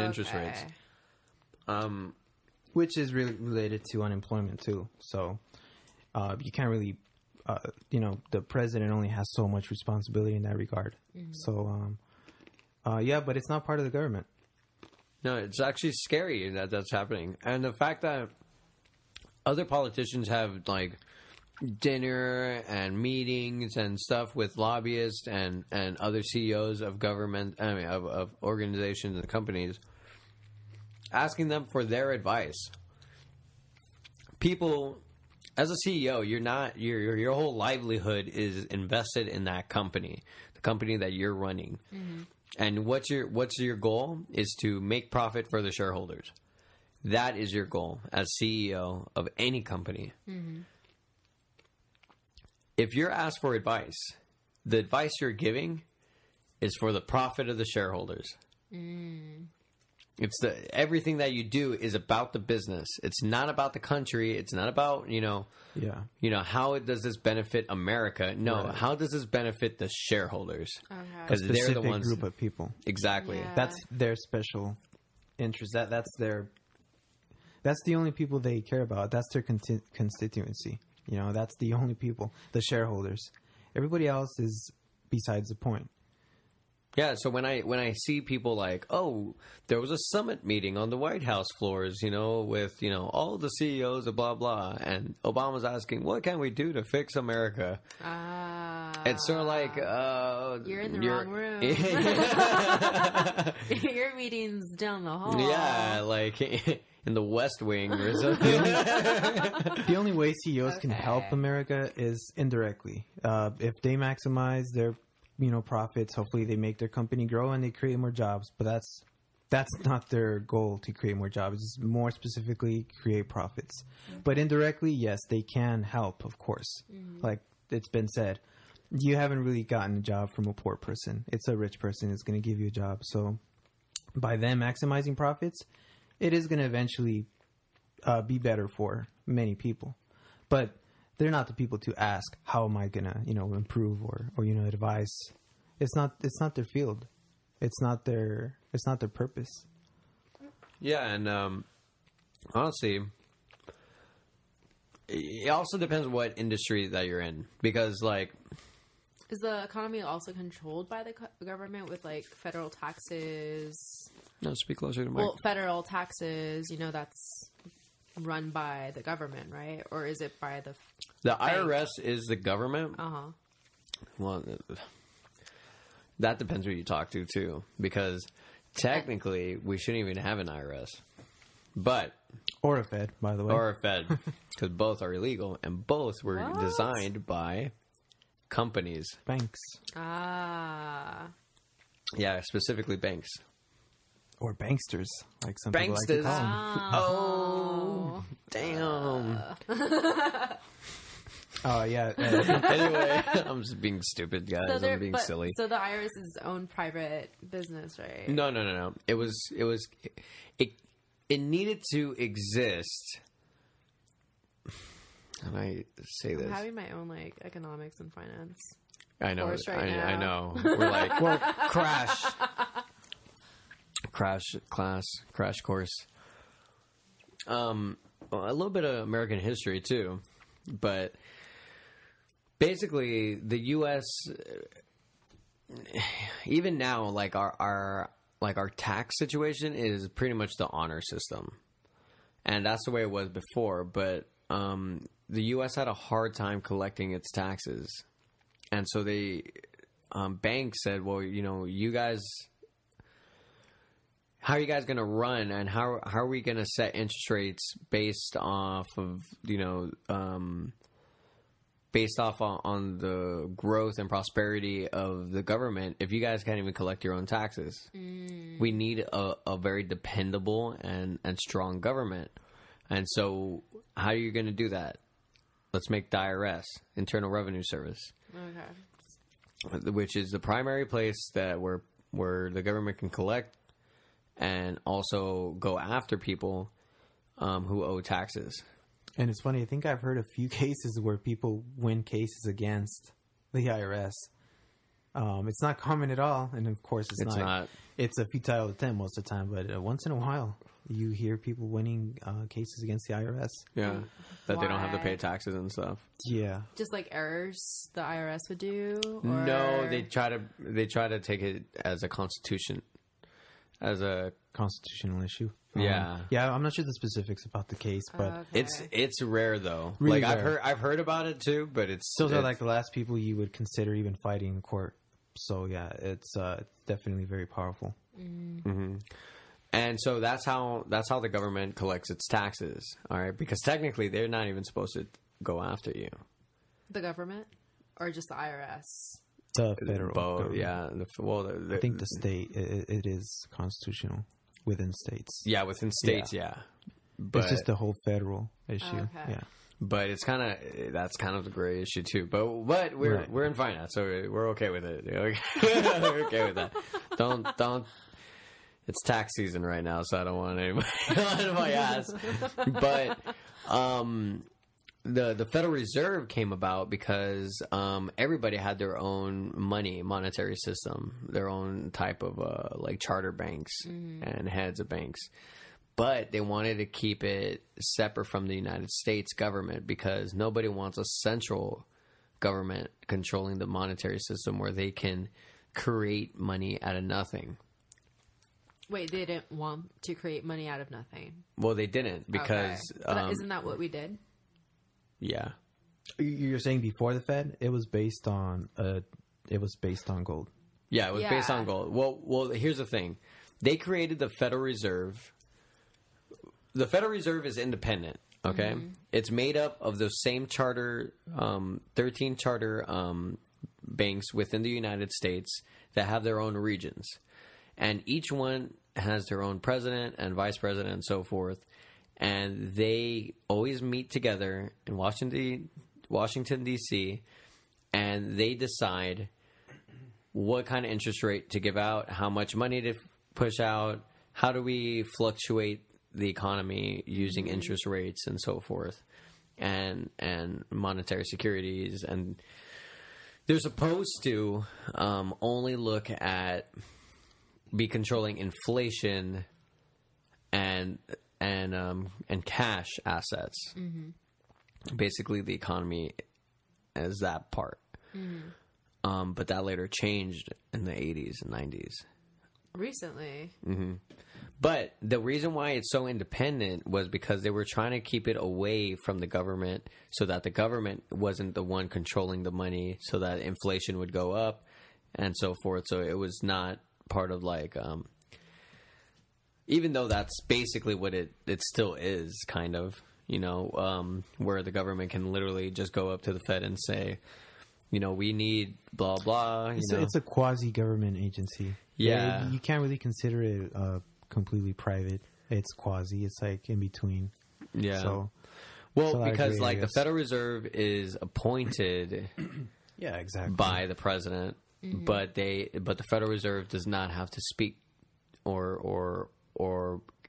Which is really related to unemployment too. So you can't really, the president only has so much responsibility in that regard. So, but it's not part of the government. No, it's actually scary that that's happening. And the fact that other politicians have like dinner and meetings and stuff with lobbyists and other CEOs of government, of organizations and companies, asking them for their advice. People, as a CEO, your whole livelihood is invested in that company, the company that you're running. And what's your goal is to make profit for the shareholders. That is your goal as CEO of any company. If you're asked for advice, the advice you're giving is for the profit of the shareholders. It's everything that you do is about the business. It's not about the country. It's not about, how does this benefit America? No, how does this benefit the shareholders? Because they're the ones, group of people. Exactly. Yeah. That's their special interest. That's the only people they care about. That's their constituency. That's the only people, the shareholders. Everybody else is besides the point. Yeah, so when I see people like, oh, there was a summit meeting on the White House floors, with, all the CEOs of blah, blah, and Obama's asking, what can we do to fix America? It's sort of like... you're in the wrong room. Your meeting's down the hall. Yeah, like in the West Wing or something. The only way CEOs can help America is indirectly. If they maximize their profits, hopefully they make their company grow and they create more jobs. But that's not their goal, to create more jobs. It's more specifically create profits. But indirectly, yes, they can help, of course. Like it's been said, you haven't really gotten a job from a poor person. It's a rich person that's going to give you a job. So by them maximizing profits, it is going to eventually be better for many people. But they're not the people to ask, how am I gonna, improve or advise. It's not their field. It's not their purpose. Yeah, and honestly, it also depends what industry that you're in, because like, is the economy also controlled by the government with like federal taxes? No, speak closer to Mike. Well, federal taxes, that's run by the government, right? Or is it by the IRS is the government? Well, that depends who you talk to too, because technically we shouldn't even have an IRS, but or a Fed, by the way, or a Fed, because both are illegal and both were designed by companies, banks. Yeah, specifically banks. Or banksters, like some people like to call them. Oh, damn. Oh, yeah. Anyway, I'm just being stupid, guys. I'm being silly. So the IRS is its own private business, right? No. It it needed to exist. How do I say I'm this? having my own like economics and finance. I know. course right I now. know. We're like, well, crash course. A little bit of American history too, but basically the U.S. even now, like our tax situation is pretty much the honor system, and that's the way it was before. But the U.S. had a hard time collecting its taxes, and so they banks said, "Well, you guys." How are you guys going to run, and how are we going to set interest rates based off of based off on the growth and prosperity of the government if you guys can't even collect your own taxes? We need a very dependable and strong government. And so how are you going to do that? Let's make the IRS, Internal Revenue Service, which is the primary place that where the government can collect and also go after people who owe taxes. And it's funny, I think I've heard a few cases where people win cases against the IRS. It's not common at all, and of course it's not. It's a futile attempt most of the time, but once in a while you hear people winning cases against the IRS. Yeah, that they don't have to pay taxes and stuff. Yeah. Just like errors the IRS would do? Or... No, they try to take it as a constitution. As a constitutional issue. Yeah. Yeah, I'm not sure the specifics about the case, but it's rare though. Really like rare. I've heard about it too, but those are like the last people you would consider even fighting in court. So yeah, it's definitely very powerful. Mm-hmm. And so that's how the government collects its taxes. All right, because technically they're not even supposed to go after you. The government, or just the IRS? The federal government. Yeah. I think the state, it is constitutional within states. Yeah, within states, yeah. But it's just the whole federal issue. Okay. Yeah. But that's kind of the gray issue too. But we're in finance, so we're okay with it. We're okay with that. Don't. It's tax season right now, so I don't want anybody on my ass. But the Federal Reserve came about because everybody had their own monetary system, their own type of like charter banks and heads of banks. But they wanted to keep it separate from the United States government because nobody wants a central government controlling the monetary system where they can create money out of nothing. Wait, they didn't want to create money out of nothing? Well, they didn't because... Okay. Isn't that what we did? Yeah. You're saying before the Fed, it was based on gold. Yeah, it was based on gold. Well, here's the thing. They created the Federal Reserve. The Federal Reserve is independent, okay? Mm-hmm. It's made up of those same 13 charter banks within the United States that have their own regions. And each one has their own president and vice president and so forth. And they always meet together in Washington, D.C., and they decide what kind of interest rate to give out, how much money to push out, how do we fluctuate the economy using interest rates and so forth, and monetary securities. And they're supposed to only look at be controlling inflation and cash assets. Mm-hmm. Basically, the economy as that part. Mm-hmm. But that later changed in the 80s and 90s. Recently. Mm-hmm. But the reason why it's so independent was because they were trying to keep it away from the government so that the government wasn't the one controlling the money so that inflation would go up and so forth. So it was not part of like... even though that's basically what it still is, kind of, where the government can literally just go up to the Fed and say, we need blah, blah. It's a quasi-government agency. Yeah. You can't really consider it completely private. It's quasi. It's like in between. Yeah. So, because like the Federal Reserve is appointed yeah, exactly. by the president, but the Federal Reserve does not have to speak or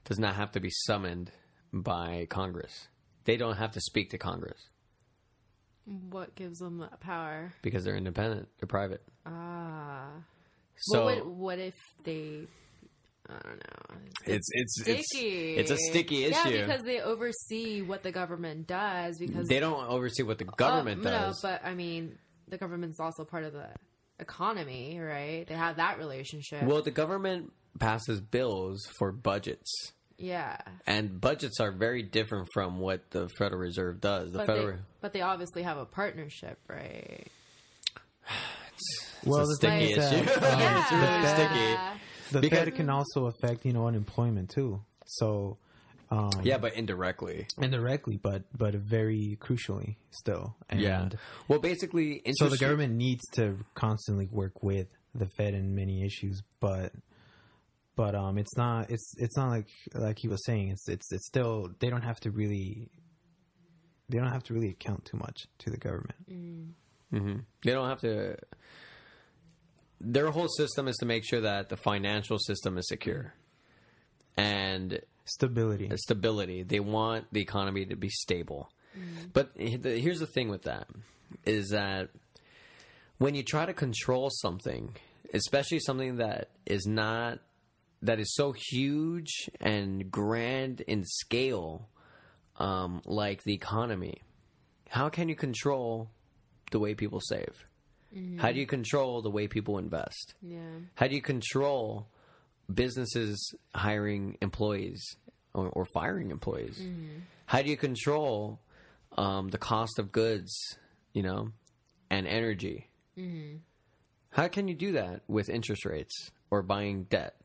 does not have to be summoned by Congress. They don't have to speak to Congress What gives them that power? because they're independent. They're private. Ah. So what if they? I don't know. it's Sticky. it's a sticky issue. Yeah, because they oversee what the government does. Because They don't oversee what the government does. No, but I mean, the government's also part of the economy, right? They have that relationship. Well, the government passes bills for budgets. Yeah. And budgets are very different from what the Federal Reserve does. But they obviously have a partnership, right? Well, it's the a thing sticky is issue. that, It's really Yeah. sticky. the Because- Fed can also affect, unemployment too. So, Yeah, but indirectly. indirectly, but very crucially still. And Yeah. Well, basically, so the government needs to constantly work with the Fed in many issues, but it's not like he was saying. It's still they don't have to really account too much to the government. They don't have to. Their whole system is to make sure that the financial system is secure and Stability. stability. They want the economy to be stable. But here's the thing with that is that when you try to control something, especially something that is so huge and grand in scale, like the economy, how can you control the way people save? How do you control the way people invest? Yeah. How do you control businesses hiring employees or firing employees? How do you control the cost of goods, and energy? How can you do that with interest rates or buying debt?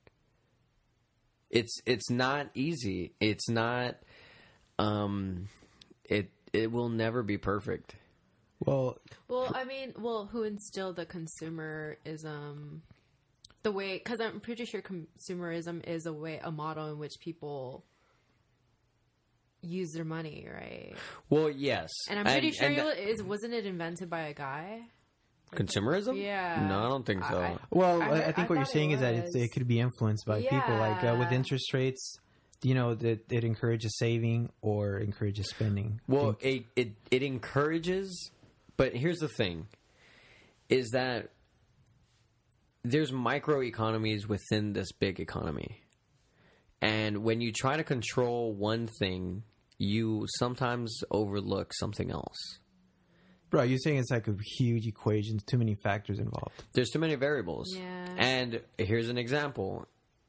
It's not easy. It's not. It will never be perfect. Well, I mean, who instilled the consumerism? The way, because I'm pretty sure consumerism is a model in which people use their money, right? Well, yes, And I'm pretty sure wasn't it invented by a guy? consumerism. Yeah. No, I don't think so. I think what you're thought saying it is that it could be influenced by people, like with Yeah. interest rates. That it encourages saving or encourages spending. Well, it encourages, but here's the thing: is that there's microeconomies within this big economy, and when you try to control one thing, you sometimes overlook something else. Bro, you're saying it's like a huge equation, too many factors involved. There's too many variables. Yeah. And here's an example.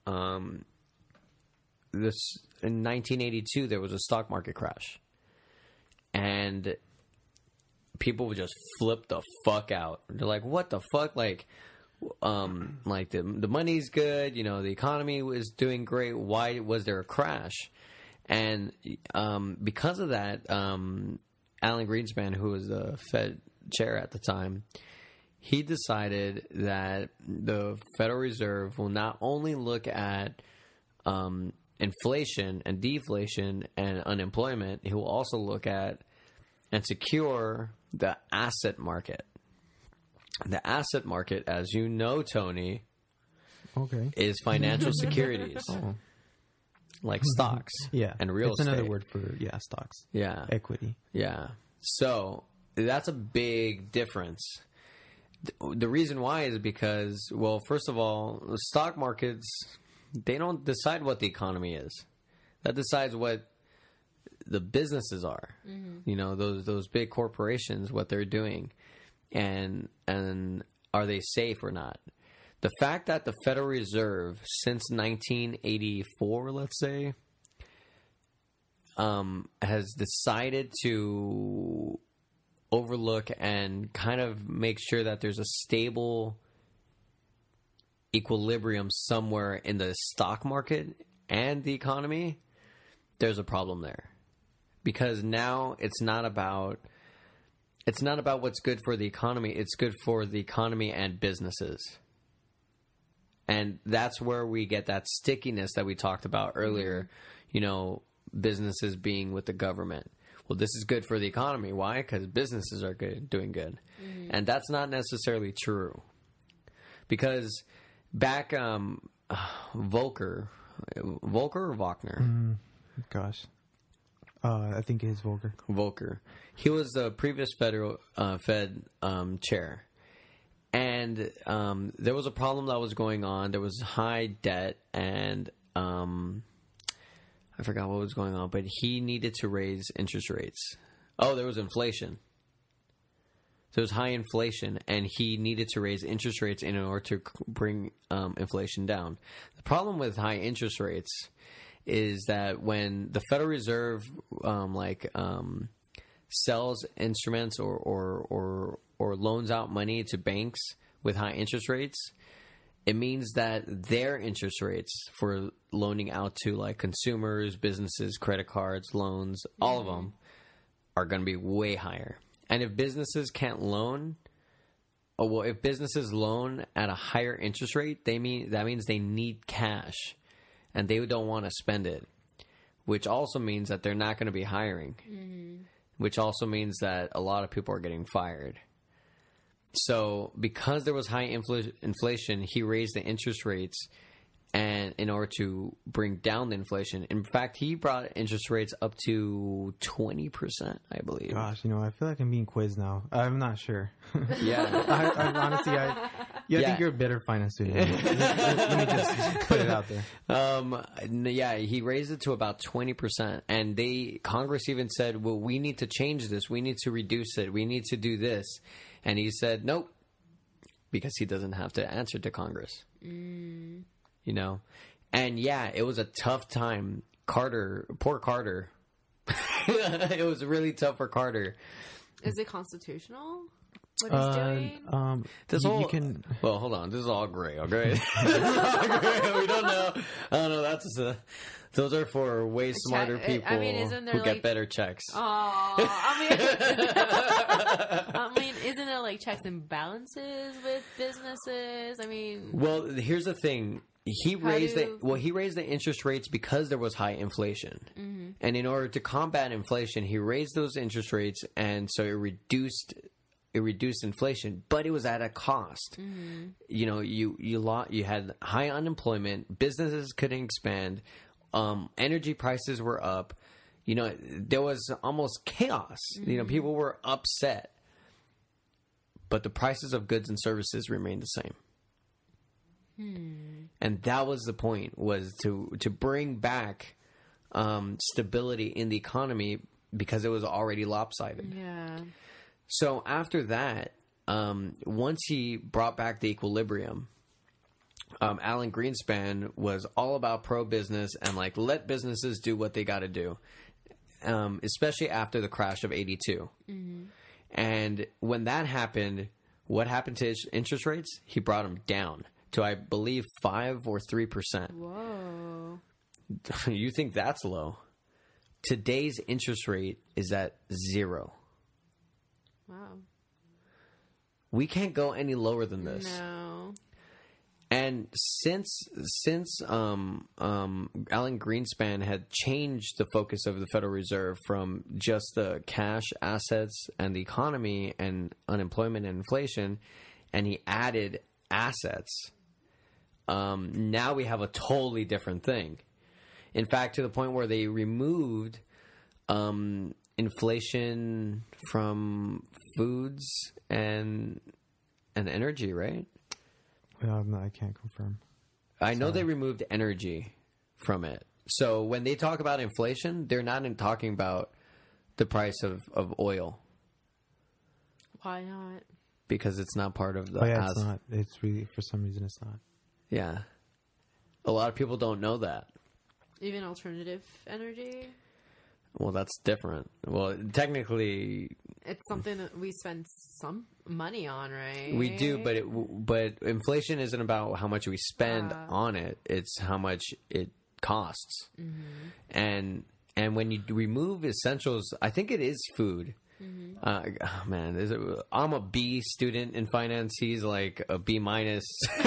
In 1982, there was a stock market crash, and people just flipped the fuck out. They're like, "What the fuck?" Like the money's good, the economy was doing great. Why was there a crash? And because of that, Alan Greenspan, who was the Fed chair at the time, he decided that the Federal Reserve will not only look at inflation and deflation and unemployment, he will also look at and secure the asset market. The asset market, as you know, Tony, Okay. is financial securities. Like stocks Yeah. and real it's estate. another word for, stocks. Yeah. Equity. Yeah. So that's a big difference. The reason why is because, well, first of all, the stock markets, they don't decide what the economy is. That decides what the businesses are. Those big corporations, what they're doing, and are they safe or not? The fact that the Federal Reserve, since 1984, let's say, has decided to overlook and kind of make sure that there's a stable equilibrium somewhere in the stock market and the economy, there's a problem there. Because now it's not about what's good for the economy, it's good for the economy and businesses. And that's where we get that stickiness that we talked about earlier, businesses being with the government. Well, this is good for the economy. Why? Because businesses are doing good. And that's not necessarily true. Because back, Volcker, Volcker or Wagner? Gosh. I think it is Volcker. Volcker. He was the previous federal Fed chair. And there was a problem that was going on. There was high debt, and I forgot what was going on, but he needed to raise interest rates. Oh, there was inflation. There was high inflation, and he needed to raise interest rates in order to bring inflation down. The problem with high interest rates is that when the Federal Reserve sells instruments or loans out money to banks with high interest rates, it means that their interest rates for loaning out to like consumers, businesses, credit cards, loans, all of them are going to be way higher. And if businesses can't loan, if businesses loan at a higher interest rate, that means they need cash, and they don't want to spend it, which also means that they're not going to be hiring, which also means that a lot of people are getting fired. So because there was high inflation, he raised the interest rates, and in order to bring down the inflation. In fact, he brought interest rates up to 20%, I believe. Gosh, I feel like I'm being quizzed now. I'm not sure. Yeah. I honestly, I think you're a better finance student. Let me just put it out there. Yeah, he raised it to about 20%, and Congress even said, well, we need to change this. We need to reduce it. We need to do this. And he said, nope, because he doesn't have to answer to Congress. And yeah, it was a tough time. Poor Carter. It was really tough for Carter. Is it constitutional? What he's doing? Well, hold on. This is all gray, okay? This is all gray. We don't know. I don't know. Those are for way smarter people who get better checks. Isn't there like checks and balances with businesses? Well, here's the thing. He raised the interest rates because there was high inflation. And in order to combat inflation, he raised those interest rates, and so it reduced inflation, but it was at a cost. You had high unemployment, businesses couldn't expand, energy prices were up, there was almost chaos. People were upset, but the prices of goods and services remained the same. And that was the point, was to bring back stability in the economy, because it was already lopsided. Yeah. So after that, once he brought back the equilibrium, Alan Greenspan was all about pro-business and let businesses do what they got to do, especially after the crash of 82. And when that happened, what happened to interest rates? He brought them down to, I believe, 5 or 3%. Whoa. You think that's low? Today's interest rate is at 0. Wow. We can't go any lower than this. No. And since Alan Greenspan had changed the focus of the Federal Reserve from just the cash, assets, and the economy and unemployment and inflation, and he added assets, now we have a totally different thing. In fact, to the point where they removed inflation from foods and energy, right? I can't confirm. I know they removed energy from it. So when they talk about inflation, they're not talking about the price of oil. Why not? Because it's not part of the... it's not. It's really, for some reason, it's not. Yeah. A lot of people don't know that. Even alternative energy? Well, that's different. Well, technically... It's something that we spend some money on, right? We do, but inflation isn't about how much we spend on it. It's how much it costs. And when you remove essentials, I think it is food. I'm a B student in finance. He's like a B-. We need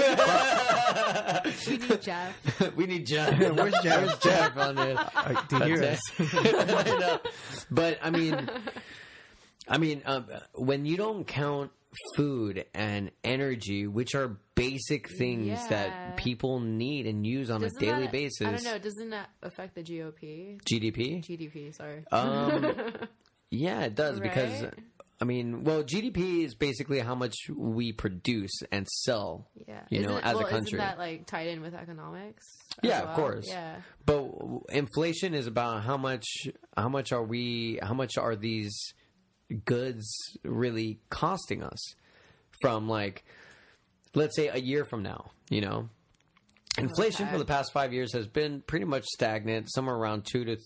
Jeff. We need Jeff. Where's Jeff? Where's Jeff on this? To hear us. I know. But I mean, when you don't count food and energy, which are basic things Yeah. that people need and use on Doesn't a daily that- basis. I don't know. Doesn't that affect the GOP? GDP? GDP, sorry. Yeah, it does because, Right? I mean, well, GDP is basically how much we produce and sell, Yeah. you know, as a Isn't country. that like tied in with economics? as Yeah, of well? course. Yeah. But inflation is about how much are these goods really costing us from, like, let's say a year from now, you know? Inflation Okay. for the past 5 years has been pretty much stagnant, somewhere around 2 to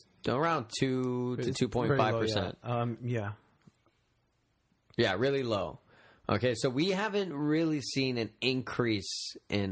2.5%. Yeah. Yeah, really low. Okay, so we haven't really seen an increase in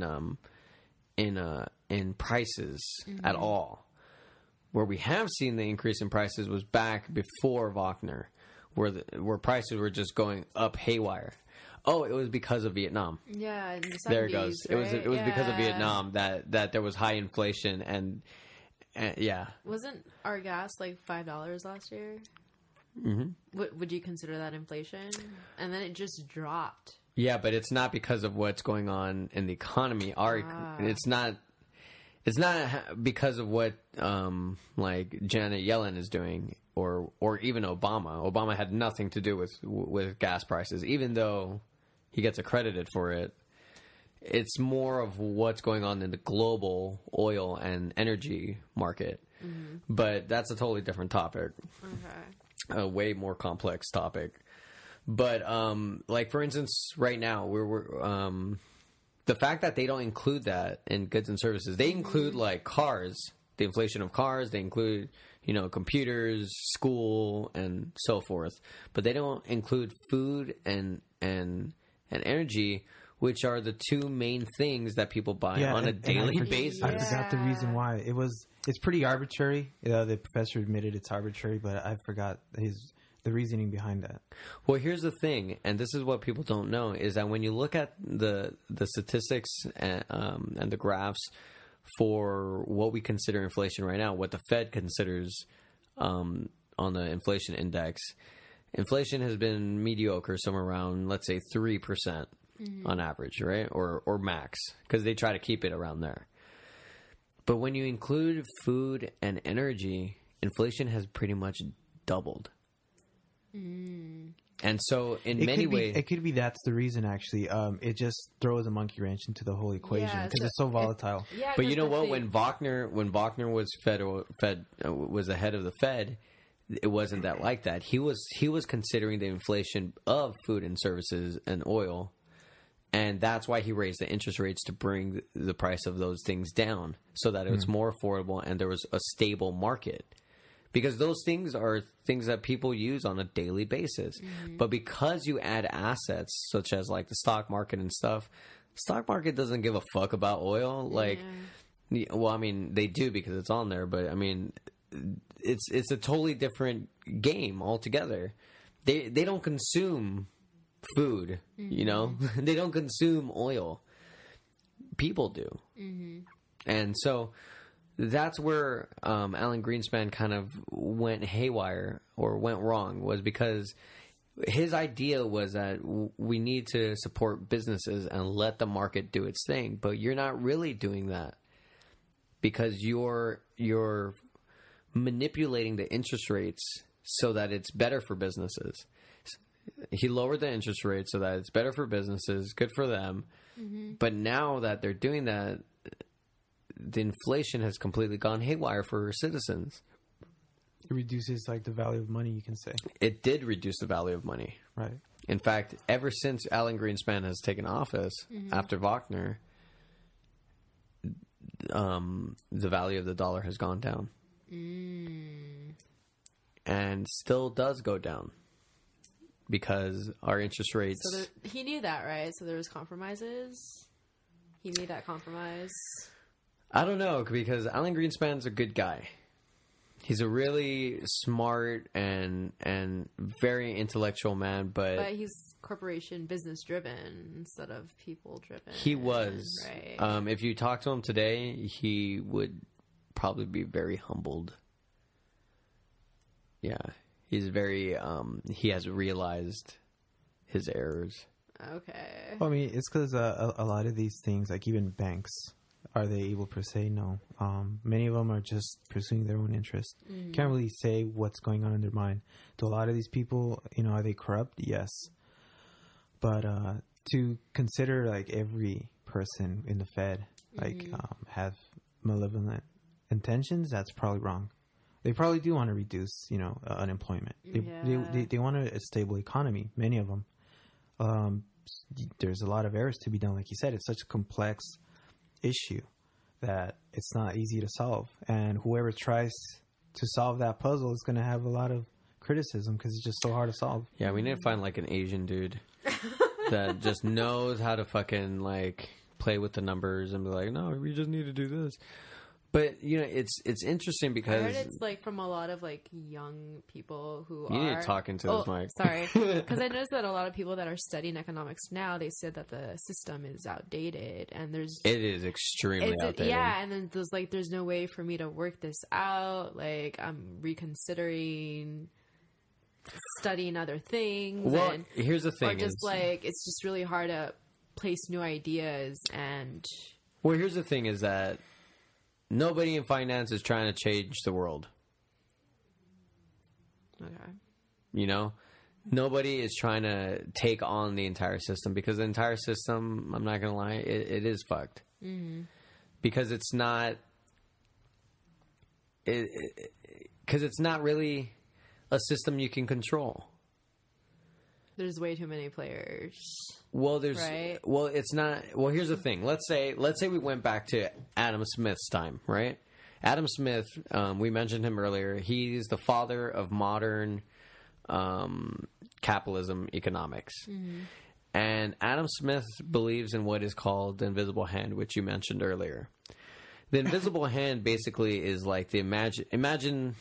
prices at all. Where we have seen the increase in prices was back before Wagner, where prices were just going up haywire. Oh, it was because of Vietnam. Yeah, in the 70s, There it goes. Right? It was because of Yeah. Vietnam that there was high inflation and yeah. Wasn't our gas like $5 last year? Mm-hmm. Would you consider that inflation? And then it just dropped. Yeah, but it's not because of what's going on in the economy. It's not because of what like Janet Yellen is doing or even Obama. Obama had nothing to do with gas prices, even though he gets accredited for it. It's more of what's going on in the global oil and energy market. But that's a totally different topic. Okay. A way more complex topic. But like, for instance, right now we're the fact that they don't include that in goods and services, they include like cars, the inflation of cars, they include, you know, computers, school, and so forth, but they don't include food and energy, which are the two main things that people buy on a daily basis. I forgot the reason why. It's pretty arbitrary. The professor admitted it's arbitrary, but I forgot the reasoning behind that. Well, here's the thing, and this is what people don't know, is that when you look at the statistics and the graphs for what we consider inflation right now, what the Fed considers on the inflation index, inflation has been mediocre, somewhere around, let's say, 3% on average, right? Or max, because they try to keep it around there. But when you include food and energy, inflation has pretty much doubled. And so, in many ways, it could be that's the reason. Actually, it just throws a monkey wrench into the whole equation because it's so volatile. But you know what? When Wagner was Fed was the head of the Fed, it wasn't that like that. He was considering the inflation of food and services and oil, and that's why he raised the interest rates to bring the price of those things down so that it was more affordable and there was a stable market. Because those things are things that people use on a daily basis. But because you add assets, such as like the stock market and stuff, stock market doesn't give a fuck about oil. Like, well, I mean, they do because it's on there. But I mean, it's a totally different game altogether. They don't consume food, you know? They don't consume oil. People do. And so that's where Alan Greenspan kind of went haywire or went wrong, was because his idea was that we need to support businesses and let the market do its thing. But you're not really doing that because you're manipulating the interest rates so that it's better for businesses. He lowered the interest rate so that it's better for businesses, good for them. But now that they're doing that, the inflation has completely gone haywire for citizens. It reduces like the value of money, you can say. It did reduce the value of money. Right. In fact, ever since Alan Greenspan has taken office after Wagner, the value of the dollar has gone down. And still does go down because our interest rates... So he knew that, right? So there was compromises? He made that compromise? I don't know, because Alan Greenspan's a good guy. He's a really smart and very intellectual man, but he's corporation business driven instead of people driven. He was. Right. If you talk to him today, he would probably be very humbled. Yeah. He's very, he has realized his errors. Okay. Well, I mean, it's because a lot of these things, like even banks, are they able per se? No. Many of them are just pursuing their own interest. Can't really say what's going on in their mind. Do a lot of these people, are they corrupt? Yes. But to consider like every person in the Fed have malevolent intentions, that's probably wrong. They probably do want to reduce, unemployment. They want a stable economy. Many of them. There's a lot of errors to be done. Like you said, it's such a complex issue that it's not easy to solve. And whoever tries to solve that puzzle is going to have a lot of criticism because it's just so hard to solve. Yeah, we need to find like an Asian dude that just knows how to fucking like play with the numbers and be like, no, we just need to do this. But it's interesting because I heard it's like from a lot of like young people who you are. need to talk into this mic. Sorry, because I noticed that a lot of people that are studying economics now, they said that the system is outdated and it is extremely outdated. Yeah, and then there's no way for me to work this out. Like I'm reconsidering studying other things. Well, here's the thing: or just like it's just really hard to place new ideas and. Well, here's the thing: is that. Nobody in finance is trying to change the world. Okay. Nobody is trying to take on the entire system because the entire system, I'm not going to lie, it is fucked. Mm-hmm. Because it's not, because it's not really a system you can control. There's way too many players. Well, right? Well, it's not. Well, here's the thing. Let's say we went back to Adam Smith's time, right? Adam Smith, we mentioned him earlier. He's the father of modern capitalism economics. Mm-hmm. And Adam Smith believes in what is called the invisible hand, which you mentioned earlier. The invisible hand basically is like the imagine.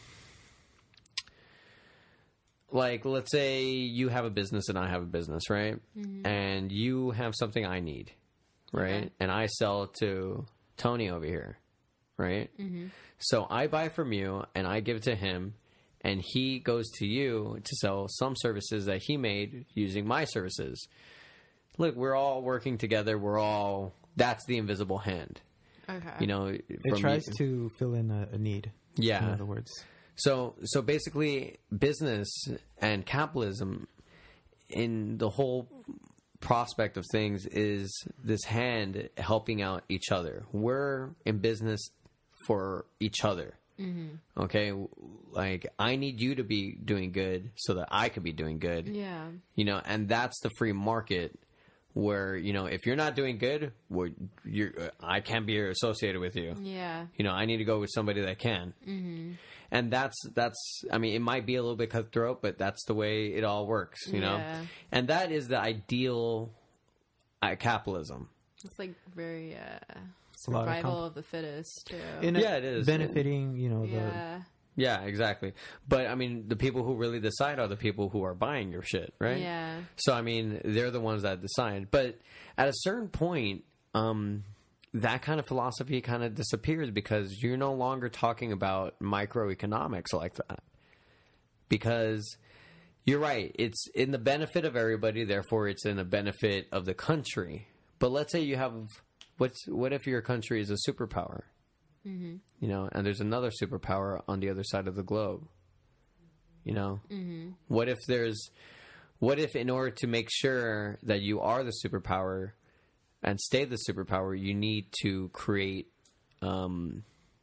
Like, let's say you have a business and I have a business, right? Mm-hmm. And you have something I need, right? Okay. And I sell it to Tony over here, right? Mm-hmm. So I buy from you and I give it to him and he goes to you to sell some services that he made using my services. Look, we're all working together. That's the invisible hand. Okay. It tries to fill in a need. Yeah. In other words. So basically, business and capitalism in the whole prospect of things is this hand helping out each other. We're in business for each other. Mm-hmm. Okay? Like, I need you to be doing good so that I could be doing good. Yeah. And that's the free market where, if you're not doing good, I can't be associated with you. Yeah. I need to go with somebody that can. Mm-hmm. And that's, I mean, it might be a little bit cutthroat, but that's the way it all works, know? And that is the ideal capitalism. It's like very survival of the fittest, too. Yeah, it is. Benefiting, Yeah, exactly. But, I mean, the people who really decide are the people who are buying your shit, right? Yeah. So, I mean, they're the ones that decide. But at a certain point, that kind of philosophy kind of disappears because you're no longer talking about microeconomics like that. Because you're right, it's in the benefit of everybody, therefore it's in the benefit of the country. But let's say you have, what if your country is a superpower? Mm-hmm. And there's another superpower on the other side of the globe. Mm-hmm. What if in order to make sure that you are the superpower and stay the superpower, you need to create high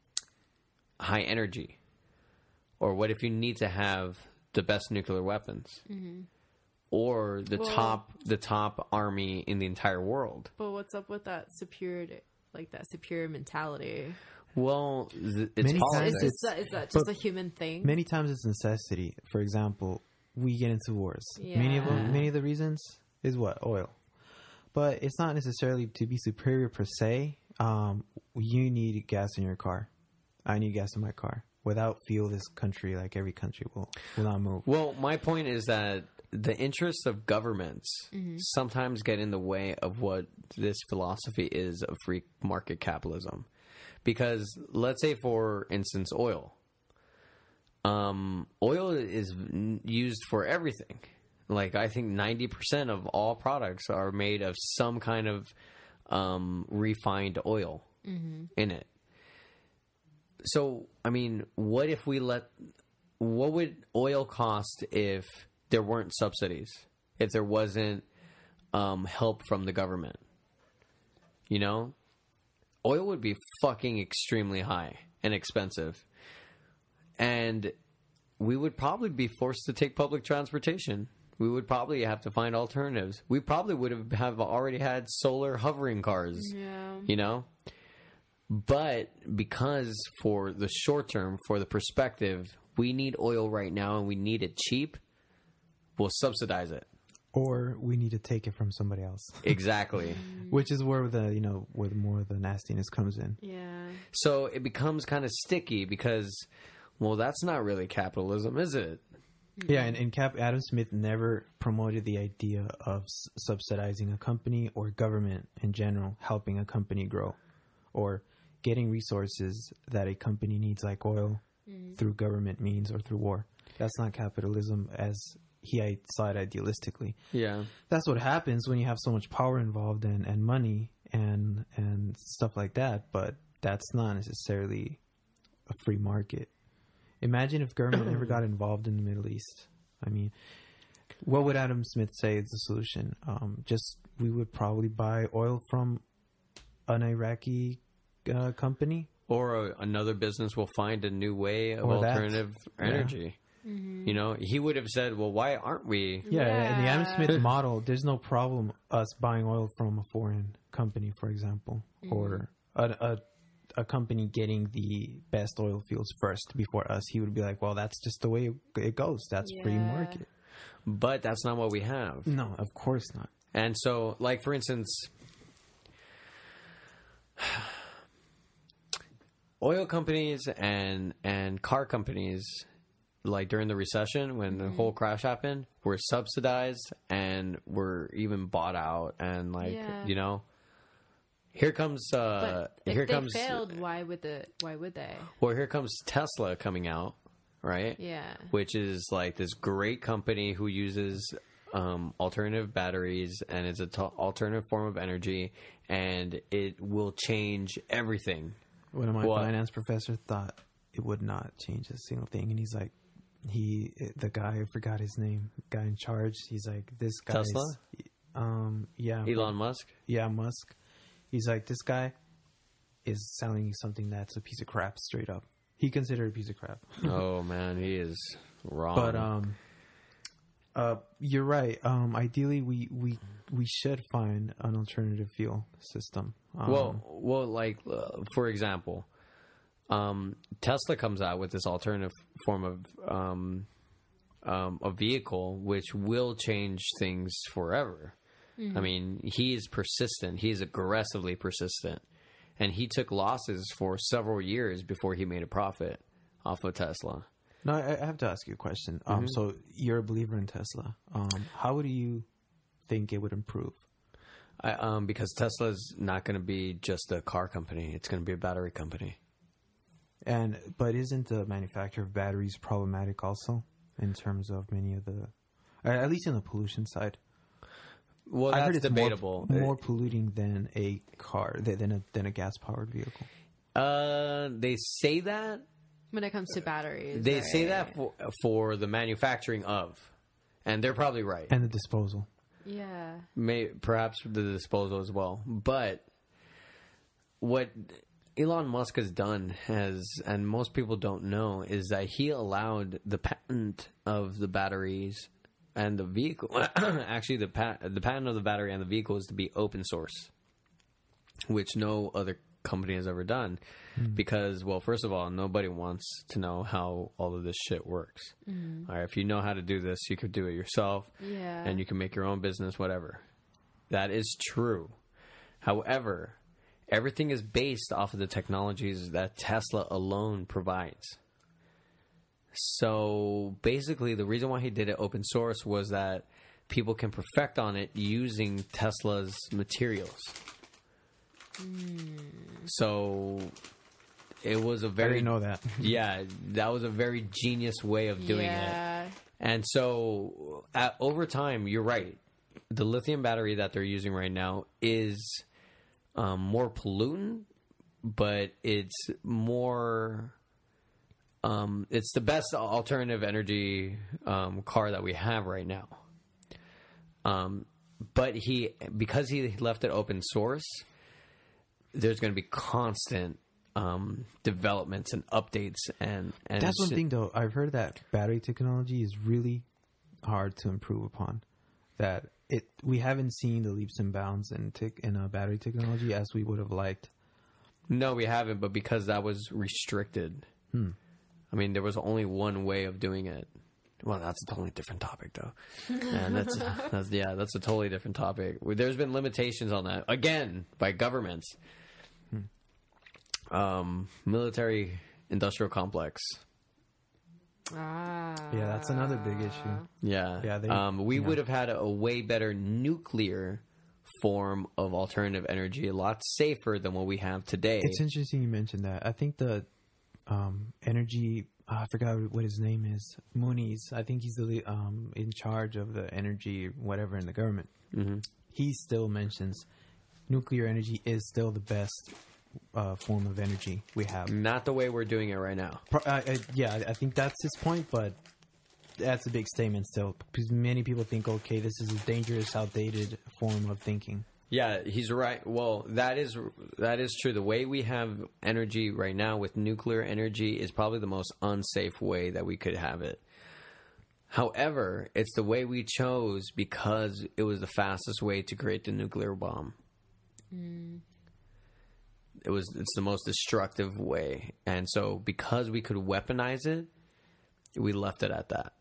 energy? Or what if you need to have the best nuclear weapons? Mm-hmm. Or the top army in the entire world? But what's up with that superior mentality? Well, it's many politics. Times is that just a human thing? Many times it's necessity. For example, we get into wars. Yeah. Many of the reasons is what? Oil. But it's not necessarily to be superior per se. You need gas in your car. I need gas in my car. Without fuel, this country, like every country, will not move. Well, my point is that the interests of governments sometimes get in the way of what this philosophy is of free market capitalism. Because let's say, for instance, oil. Oil is used for everything. like I think 90% of all products are made of some kind of refined oil in it. So, I mean, what would oil cost if there weren't subsidies? If there wasn't help from the government? You know? Oil would be fucking extremely high and expensive. And we would probably be forced to take public transportation. We would probably have to find alternatives. We probably would have already had solar hovering cars, you know? But because for the short term, for the perspective, we need oil right now and we need it cheap, we'll subsidize it. Or we need to take it from somebody else. Exactly. Which is where where more of the nastiness comes in. Yeah. So it becomes kind of sticky because, well, that's not really capitalism, is it? Yeah, and Adam Smith never promoted the idea of subsidizing a company or government in general, helping a company grow, or getting resources that a company needs, like oil, through government means or through war. That's not capitalism as he saw it idealistically. Yeah. That's what happens when you have so much power involved and money and stuff like that, but that's not necessarily a free market. Imagine if government never got involved in the Middle East. I mean, what would Adam Smith say is the solution? We would probably buy oil from an Iraqi company. Or another business will find a new way of alternative energy. You know, he would have said, well, why aren't we? Yeah, in the Adam Smith model, there's no problem us buying oil from a foreign company, for example, or a company getting the best oil fields first before us. He would be like, well, that's just the way it goes. That's free market. But that's not what we have. No, of course not. And so, like, for instance, oil companies and car companies, like during the recession when the whole crash happened, were subsidized and were even bought out. And, like, you know, here comes But if here they comes failed, why would they? well, here comes Tesla coming out, right? Yeah. Which is like this great company who uses alternative batteries, and it's an alternative form of energy, and it will change everything. One of my finance professors thought it would not change a single thing, and he's like, the guy, I forgot his name, guy in charge. He's like, this guy, Tesla. Yeah, Elon Musk. Yeah, Musk. He's like, this guy is selling you something that's a piece of crap, straight up. He considered it a piece of crap. Oh man, he is wrong. But you're right. Ideally, we should find an alternative fuel system. Well, like for example, Tesla comes out with this alternative form of a vehicle which will change things forever. I mean, he is persistent. He is aggressively persistent. And he took losses for several years before he made a profit off of Tesla. No, I have to ask you a question. So you're a believer in Tesla. How do you think it would improve? Because Tesla's not going to be just a car company. It's going to be a battery company. But isn't the manufacture of batteries problematic also in terms of many of the, at least in the pollution side? Well, that's debatable. More polluting than a car, than a gas-powered vehicle. They say that When it comes to batteries. they say that for the manufacturing of, and they're probably right. And the disposal. Yeah. Perhaps the disposal as well. But what Elon Musk has done, and most people don't know, is that he allowed the patent of the batteries and the vehicle, actually the patent of the battery and the vehicle is to be open source, which no other company has ever done. Because, well, first of all, nobody wants to know how all of this shit works. All right, if you know how to do this, you could do it yourself, and you can make your own business, whatever. That is true. However, everything is based off of the technologies that Tesla alone provides. So basically, the reason why he did it open source was that people can perfect on it using Tesla's materials. So it was a very... I didn't know that. Yeah, that was a very genius way of doing it. And so over time, you're right. The lithium battery that they're using right now is more pollutant, but it's more... it's the best alternative energy car that we have right now. But because he left it open source, there's going to be constant developments and updates. And that's one thing, though. I've heard that battery technology is really hard to improve upon. That we haven't seen the leaps and bounds in battery technology as we would have liked. No, we haven't. But because that was restricted. I mean, there was only one way of doing it. Well, that's a totally different topic, though. And that's a totally different topic. There's been limitations on that again by governments. Military industrial complex. Ah. Yeah, that's another big issue. Yeah. We would have had a way better nuclear form of alternative energy, a lot safer than what we have today. It's interesting you mentioned that. I think the energy, I forgot what his name is, Muniz. I think he's the in charge of the energy, whatever, in the government. Mm-hmm. He still mentions nuclear energy is still the best form of energy we have. Not the way we're doing it right now. I think that's his point, but that's a big statement still. Because many people think, okay, this is a dangerous, outdated form of thinking. Yeah, he's right. Well, that is true. The way we have energy right now with nuclear energy is probably the most unsafe way that we could have it. However, it's the way we chose because it was the fastest way to create the nuclear bomb. It's the most destructive way. And so because we could weaponize it, we left it at that.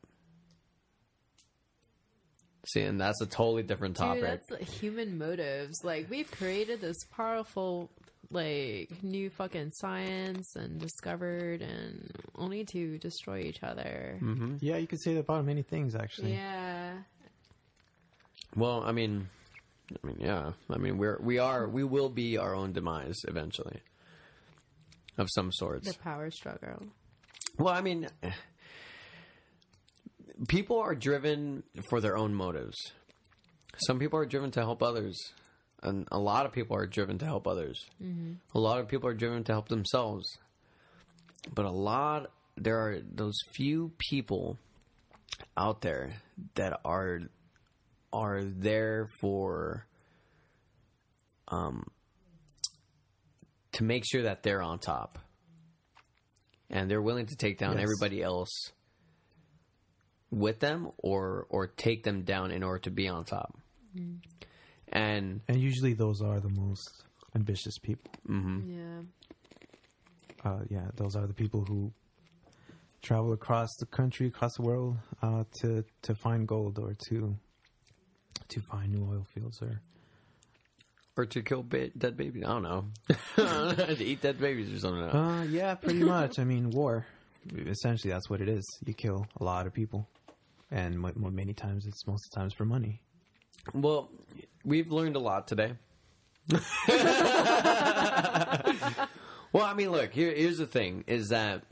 See, and that's a totally different topic. Dude, that's like human motives. Like, we've created this powerful, like, new fucking science and discovered, and only to destroy each other. Mm-hmm. Yeah, you could say that about many things, actually. Yeah. Well, I mean, yeah. I mean, we will be our own demise eventually, of some sorts. The power struggle. Well, I mean, people are driven for their own motives. Some people are driven to help others, and a lot of people are driven to help others. Mm-hmm. A lot of people are driven to help themselves, but there are those few people out there that are there for to make sure that they're on top, and they're willing to take down everybody else with them or take them down in order to be on top. And usually those are the most ambitious people. Mm-hmm. Yeah, those are the people who travel across the country, across the world, to find gold or to find new oil fields or to kill dead babies. I don't know. To eat dead babies or something. Yeah, pretty much. I mean, war. Essentially, that's what it is. You kill a lot of people, and many times it's most of the times for money. Well, we've learned a lot today. Well, I mean, look, here's the thing, is that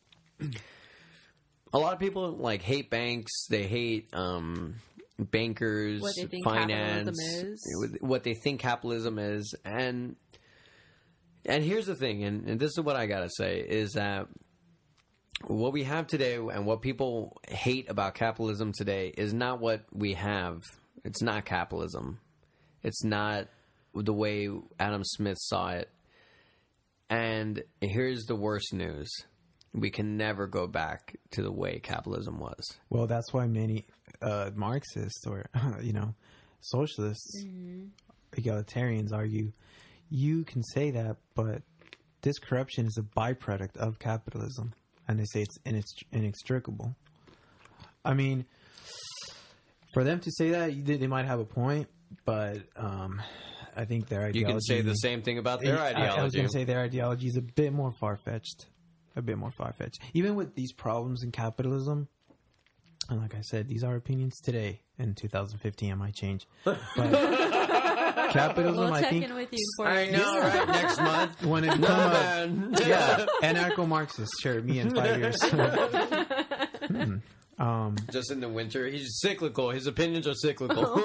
a lot of people, like, hate banks. They hate bankers, what they think finance, capitalism is. what they think capitalism is. And here's the thing, and this is what I got to say, is that what we have today and what people hate about capitalism today is not what we have. It's not capitalism. It's not the way Adam Smith saw it. And here's the worst news. We can never go back to the way capitalism was. Well, that's why many Marxists or, socialists, egalitarians argue, you can say that, but this corruption is a byproduct of capitalism. And they say it's inextricable. I mean, for them to say that, they might have a point, but I think their ideology... You can say the same thing about their ideology. I was going to say their ideology is a bit more far-fetched. Even with these problems in capitalism, and like I said, these are opinions today. In 2015, I might change. But capitalism, we'll I check think... in with you for I know, right? Next month. When it becomes anarcho-Marxist. Sure, me in 5 years. Just in the winter, he's cyclical. His opinions are cyclical.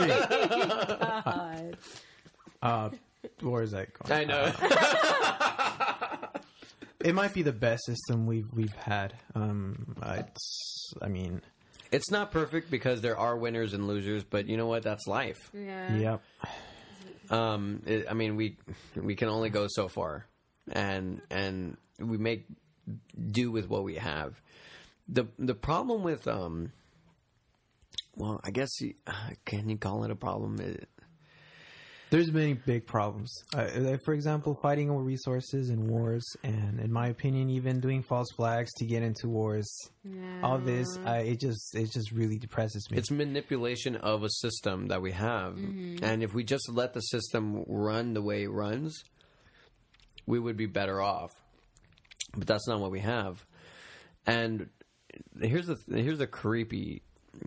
Where is that going? I know. It might be the best system we've had. It's not perfect because there are winners and losers, but you know what? That's life. Yeah. Yep. We can only go so far, and we make do with what we have. The problem with well, I guess can you call it a problem? There's many big problems. For example, fighting over resources in wars, and in my opinion, even doing false flags to get into wars. Yeah. All this, it just really depresses me. It's manipulation of a system that we have, and if we just let the system run the way it runs, we would be better off. But that's not what we have. And here's the creepy.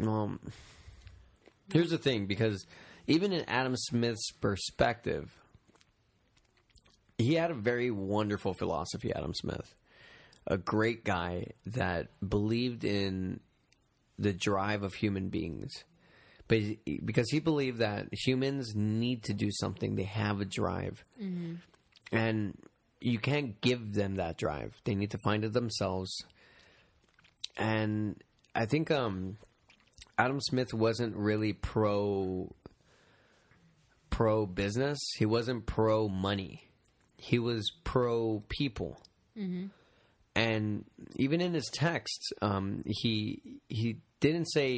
Here's the thing, because even in Adam Smith's perspective, he had a very wonderful philosophy, Adam Smith. A great guy that believed in the drive of human beings. But because he believed that humans need to do something, they have a drive. Mm-hmm. And you can't give them that drive. They need to find it themselves. And I think Adam Smith wasn't really pro business. He wasn't pro money. He was pro people. Mm-hmm. And even in his texts, he didn't say,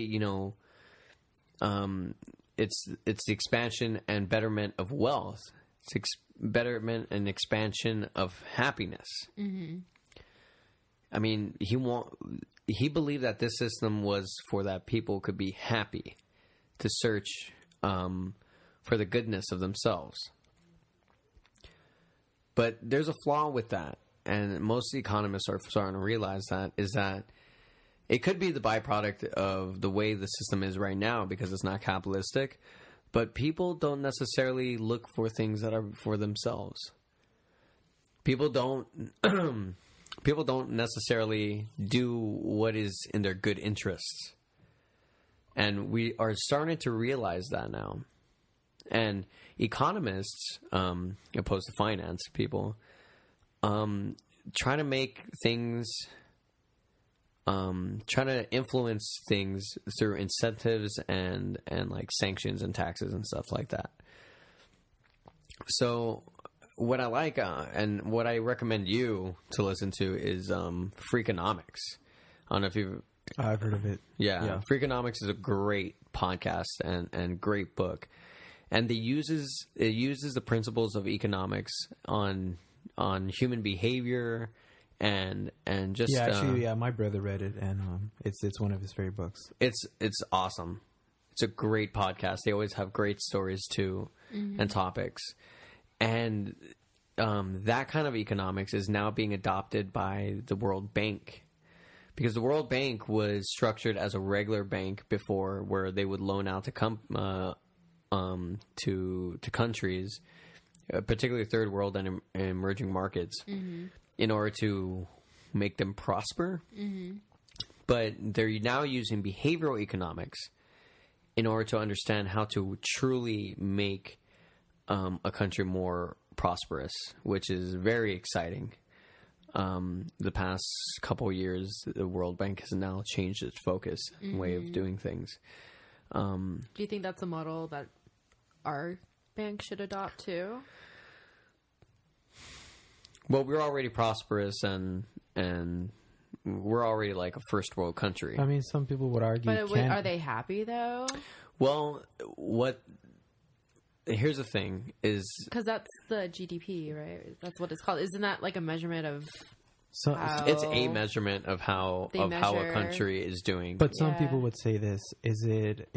it's the expansion and betterment of wealth. It's betterment and expansion of happiness. Mm-hmm. I mean, he believed that this system was for that people could be happy, to search for the goodness of themselves. But there's a flaw with that, and most economists are starting to realize that, is that it could be the byproduct of the way the system is right now because it's not capitalistic, but people don't necessarily look for things that are for themselves. People don't necessarily do what is in their good interests. And we are starting to realize that now. And economists, opposed to finance people, try to make things, try to influence things through incentives and like sanctions and taxes and stuff like that. So what I like and what I recommend you to listen to is Freakonomics. I don't know if I've heard of it. Yeah. Freakonomics is a great podcast and great book. And it uses the principles of economics on human behavior and just my brother read it, and it's one of his favorite books. It's awesome. It's a great podcast. They always have great stories too, and topics, and that kind of economics is now being adopted by the World Bank, because the World Bank was structured as a regular bank before, where they would loan out to countries, particularly third world and emerging markets, in order to make them prosper. Mm-hmm. But they're now using behavioral economics in order to understand how to truly make a country more prosperous, which is very exciting. The past couple of years, the World Bank has now changed its focus and way of doing things. Do you think that's a model that our bank should adopt too? Well, we're already prosperous and we're already like a first world country. I mean, some people would argue. But are they happy though? Well, here's the thing is, because that's the GDP, right? That's what it's called. Isn't that like a measurement of? So it's a measurement of how a country is doing. But some people would say this: is it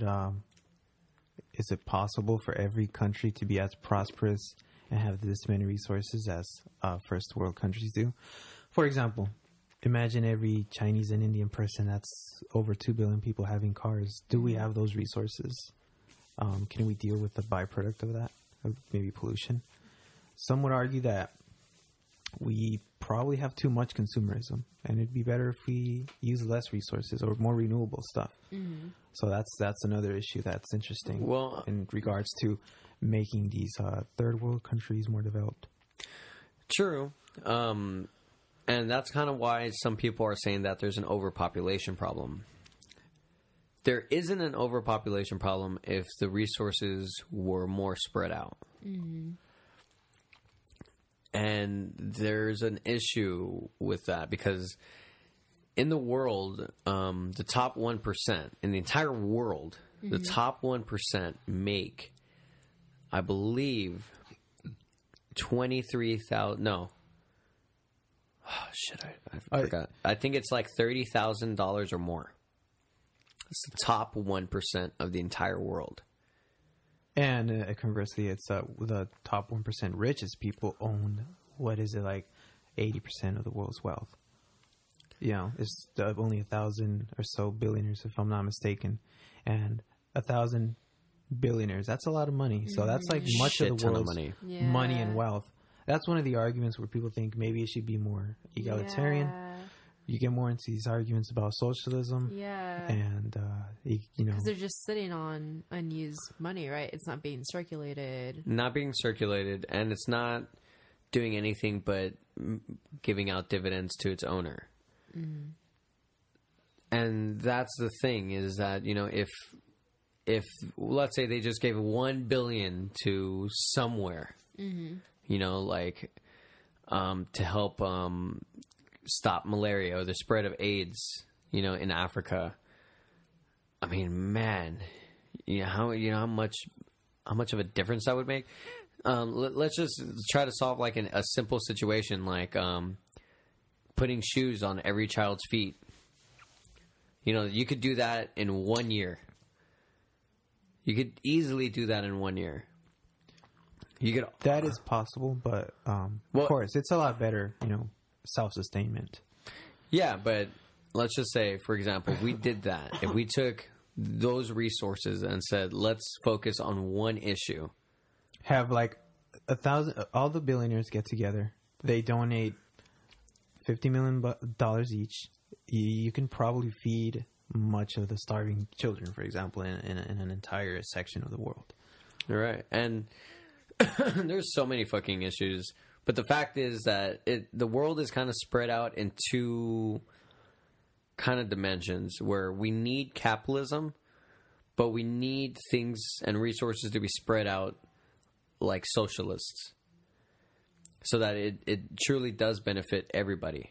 possible for every country to be as prosperous and have this many resources as first world countries do? For example, imagine every Chinese and Indian person, that's over 2 billion people, having cars. Do we have those resources? Can we deal with the byproduct of that, of maybe pollution? Some would argue that we probably have too much consumerism, and it'd be better if we use less resources or more renewable stuff. So that's another issue that's interesting. Well, in regards to making these third world countries more developed. True. And that's kind of why some people are saying that there's an overpopulation problem. There isn't an overpopulation problem if the resources were more spread out. And there's an issue with that because in the world, the top 1%, in the entire world, the top 1% make, I believe, 23,000. No. Oh, shit, I forgot. I think it's like $30,000 or more. It's the top 1% of the entire world. And conversely, it's the top 1% richest people own, what is it, like 80% of the world's wealth. You know, it's only 1,000 or so billionaires, if I'm not mistaken. And 1,000 billionaires, that's a lot of money. So that's like much of the world's money and wealth. That's one of the arguments where people think maybe it should be more egalitarian. You get more into these arguments about socialism. And, you know. Because they're just sitting on unused money, right? It's not being circulated. Not being circulated, and it's not doing anything but giving out dividends to its owner. And that's the thing, is that, you know, if let's say they just gave $1 billion to somewhere, you know, like to help stop malaria or the spread of AIDS, you know, in Africa. I mean, man, how much of a difference that would make. Let's just try to solve like a simple situation, like putting shoes on every child's feet. You know, you could do that in 1 year. You could easily do that in 1 year. That is possible, but of course, it's a lot better, you know, self-sustainment. Yeah, but let's just say, for example, if we did that, if we took those resources and said, let's focus on one issue. Have like 1,000, all the billionaires get together. They donate $50 million each. You can probably feed much of the starving children, for example, in an entire section of the world. Right. And there's so many fucking issues. But the fact is that the world is kind of spread out in two kind of dimensions where we need capitalism, but we need things and resources to be spread out like socialists so that it truly does benefit everybody.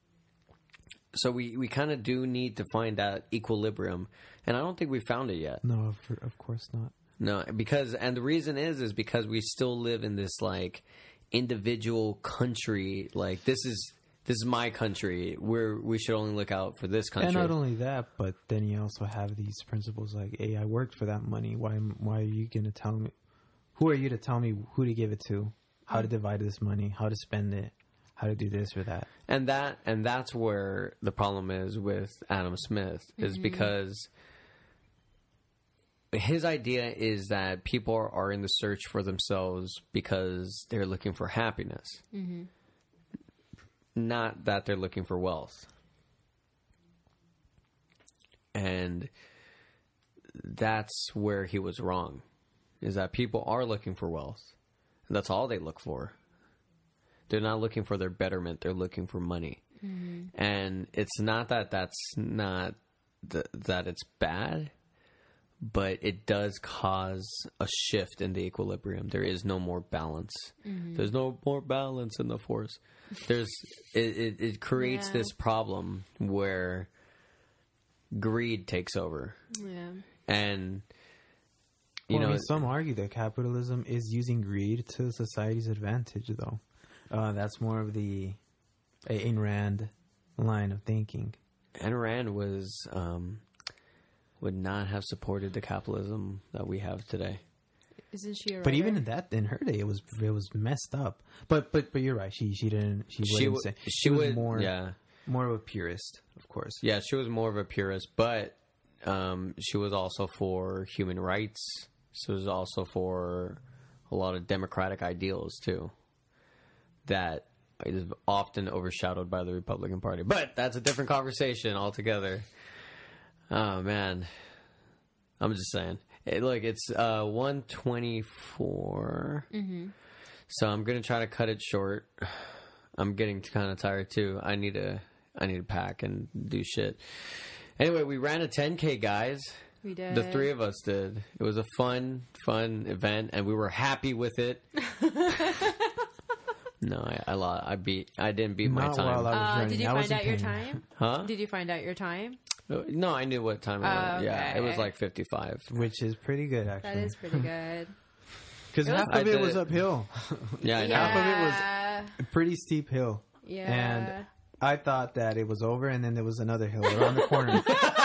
So we kind of do need to find that equilibrium, and I don't think we found it yet. No, of course not. No, and the reason is because we still live in this like individual country. Like this is my country. We should only look out for this country. And not only that, but then you also have these principles like, hey, I worked for that money. Why are you going to tell me? Who are you to tell me who to give it to? How to divide this money? How to spend it? How to do this or that? And that's where the problem is with Adam Smith, is because his idea is that people are in the search for themselves because they're looking for happiness, not that they're looking for wealth. And that's where he was wrong, is that people are looking for wealth. And that's all they look for. They're not looking for their betterment. They're looking for money. And it's not that that it's bad, but it does cause a shift in the equilibrium. There is no more balance. There's no more balance in the force. It creates this problem where greed takes over. Yeah. And some argue that capitalism is using greed to society's advantage, though. That's more of the Ayn Rand line of thinking. Ayn Rand would not have supported the capitalism that we have today. Isn't she a writer? But even in her day, it was messed up. But you're right. She was more of a purist, of course. Yeah, she was more of a purist, but she was also for human rights. She was also for a lot of democratic ideals too. That is often overshadowed by the Republican Party. But that's a different conversation altogether. Oh man, I'm just saying. Look, it's 1:24. So I'm gonna try to cut it short. I'm getting kind of tired too. I need to pack and do shit. Anyway, we ran a 10K, guys. We did. The three of us did. It was a fun event, and we were happy with it. No, I didn't beat my Not time. while I was running. Did you I was find in out your pain. time? Huh? Did you find out your time? No, I knew what time it was. Yeah, it was Okay. like 55. Which is pretty good, That actually. is pretty good. Because half I of it did was it. uphill. Yeah, I know. Half of it was Yeah. a pretty steep hill. Yeah. And I thought that it was over, and then there was another hill around the corner.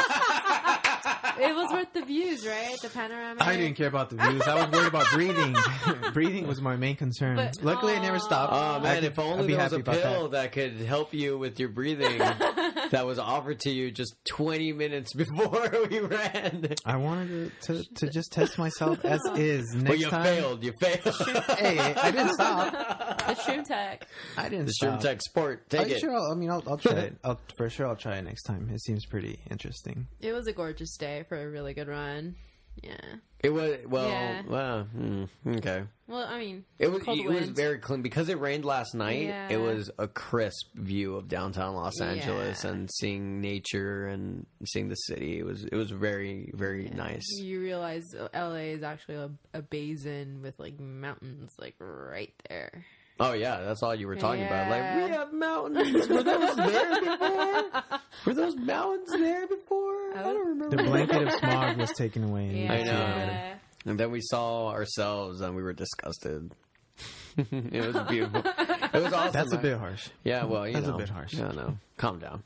It was worth the views, right? The panoramic. I didn't care about the views. I was worried about breathing. Breathing was my main concern. But- Luckily, it never stopped. Oh man, I'd if be only there was happy a about pill that could help you with your breathing that was offered to you just 20 minutes before we ran. I wanted to just test myself as is. Next Well, you time, failed. You failed. Hey, I didn't stop. The Shroom Tech. I didn't The stop. Shroom Tech Sport. Take it. Sure, I'll try it. For sure, I'll try it next time. It seems pretty interesting. It was a gorgeous day for a really good run. Yeah. It was Yeah. okay. Well, I mean, It was cold it was wind. very clean because it rained last night. Yeah. It was a crisp view of downtown Los Angeles Yeah. and seeing nature and seeing the city. It was very very nice. You realize LA is actually a basin with like mountains like right there. Oh yeah, that's all you were talking about. Like Yeah. we have mountains. Were those there before? Were those mountains there before? I don't remember. The blanket of smog was taken away. And we Yeah. could see it better. Yeah. And then we saw ourselves and we were disgusted. It was beautiful. It was awesome. That's a bit harsh. Yeah, well, you That's a know. bit harsh. Yeah, no. Calm down.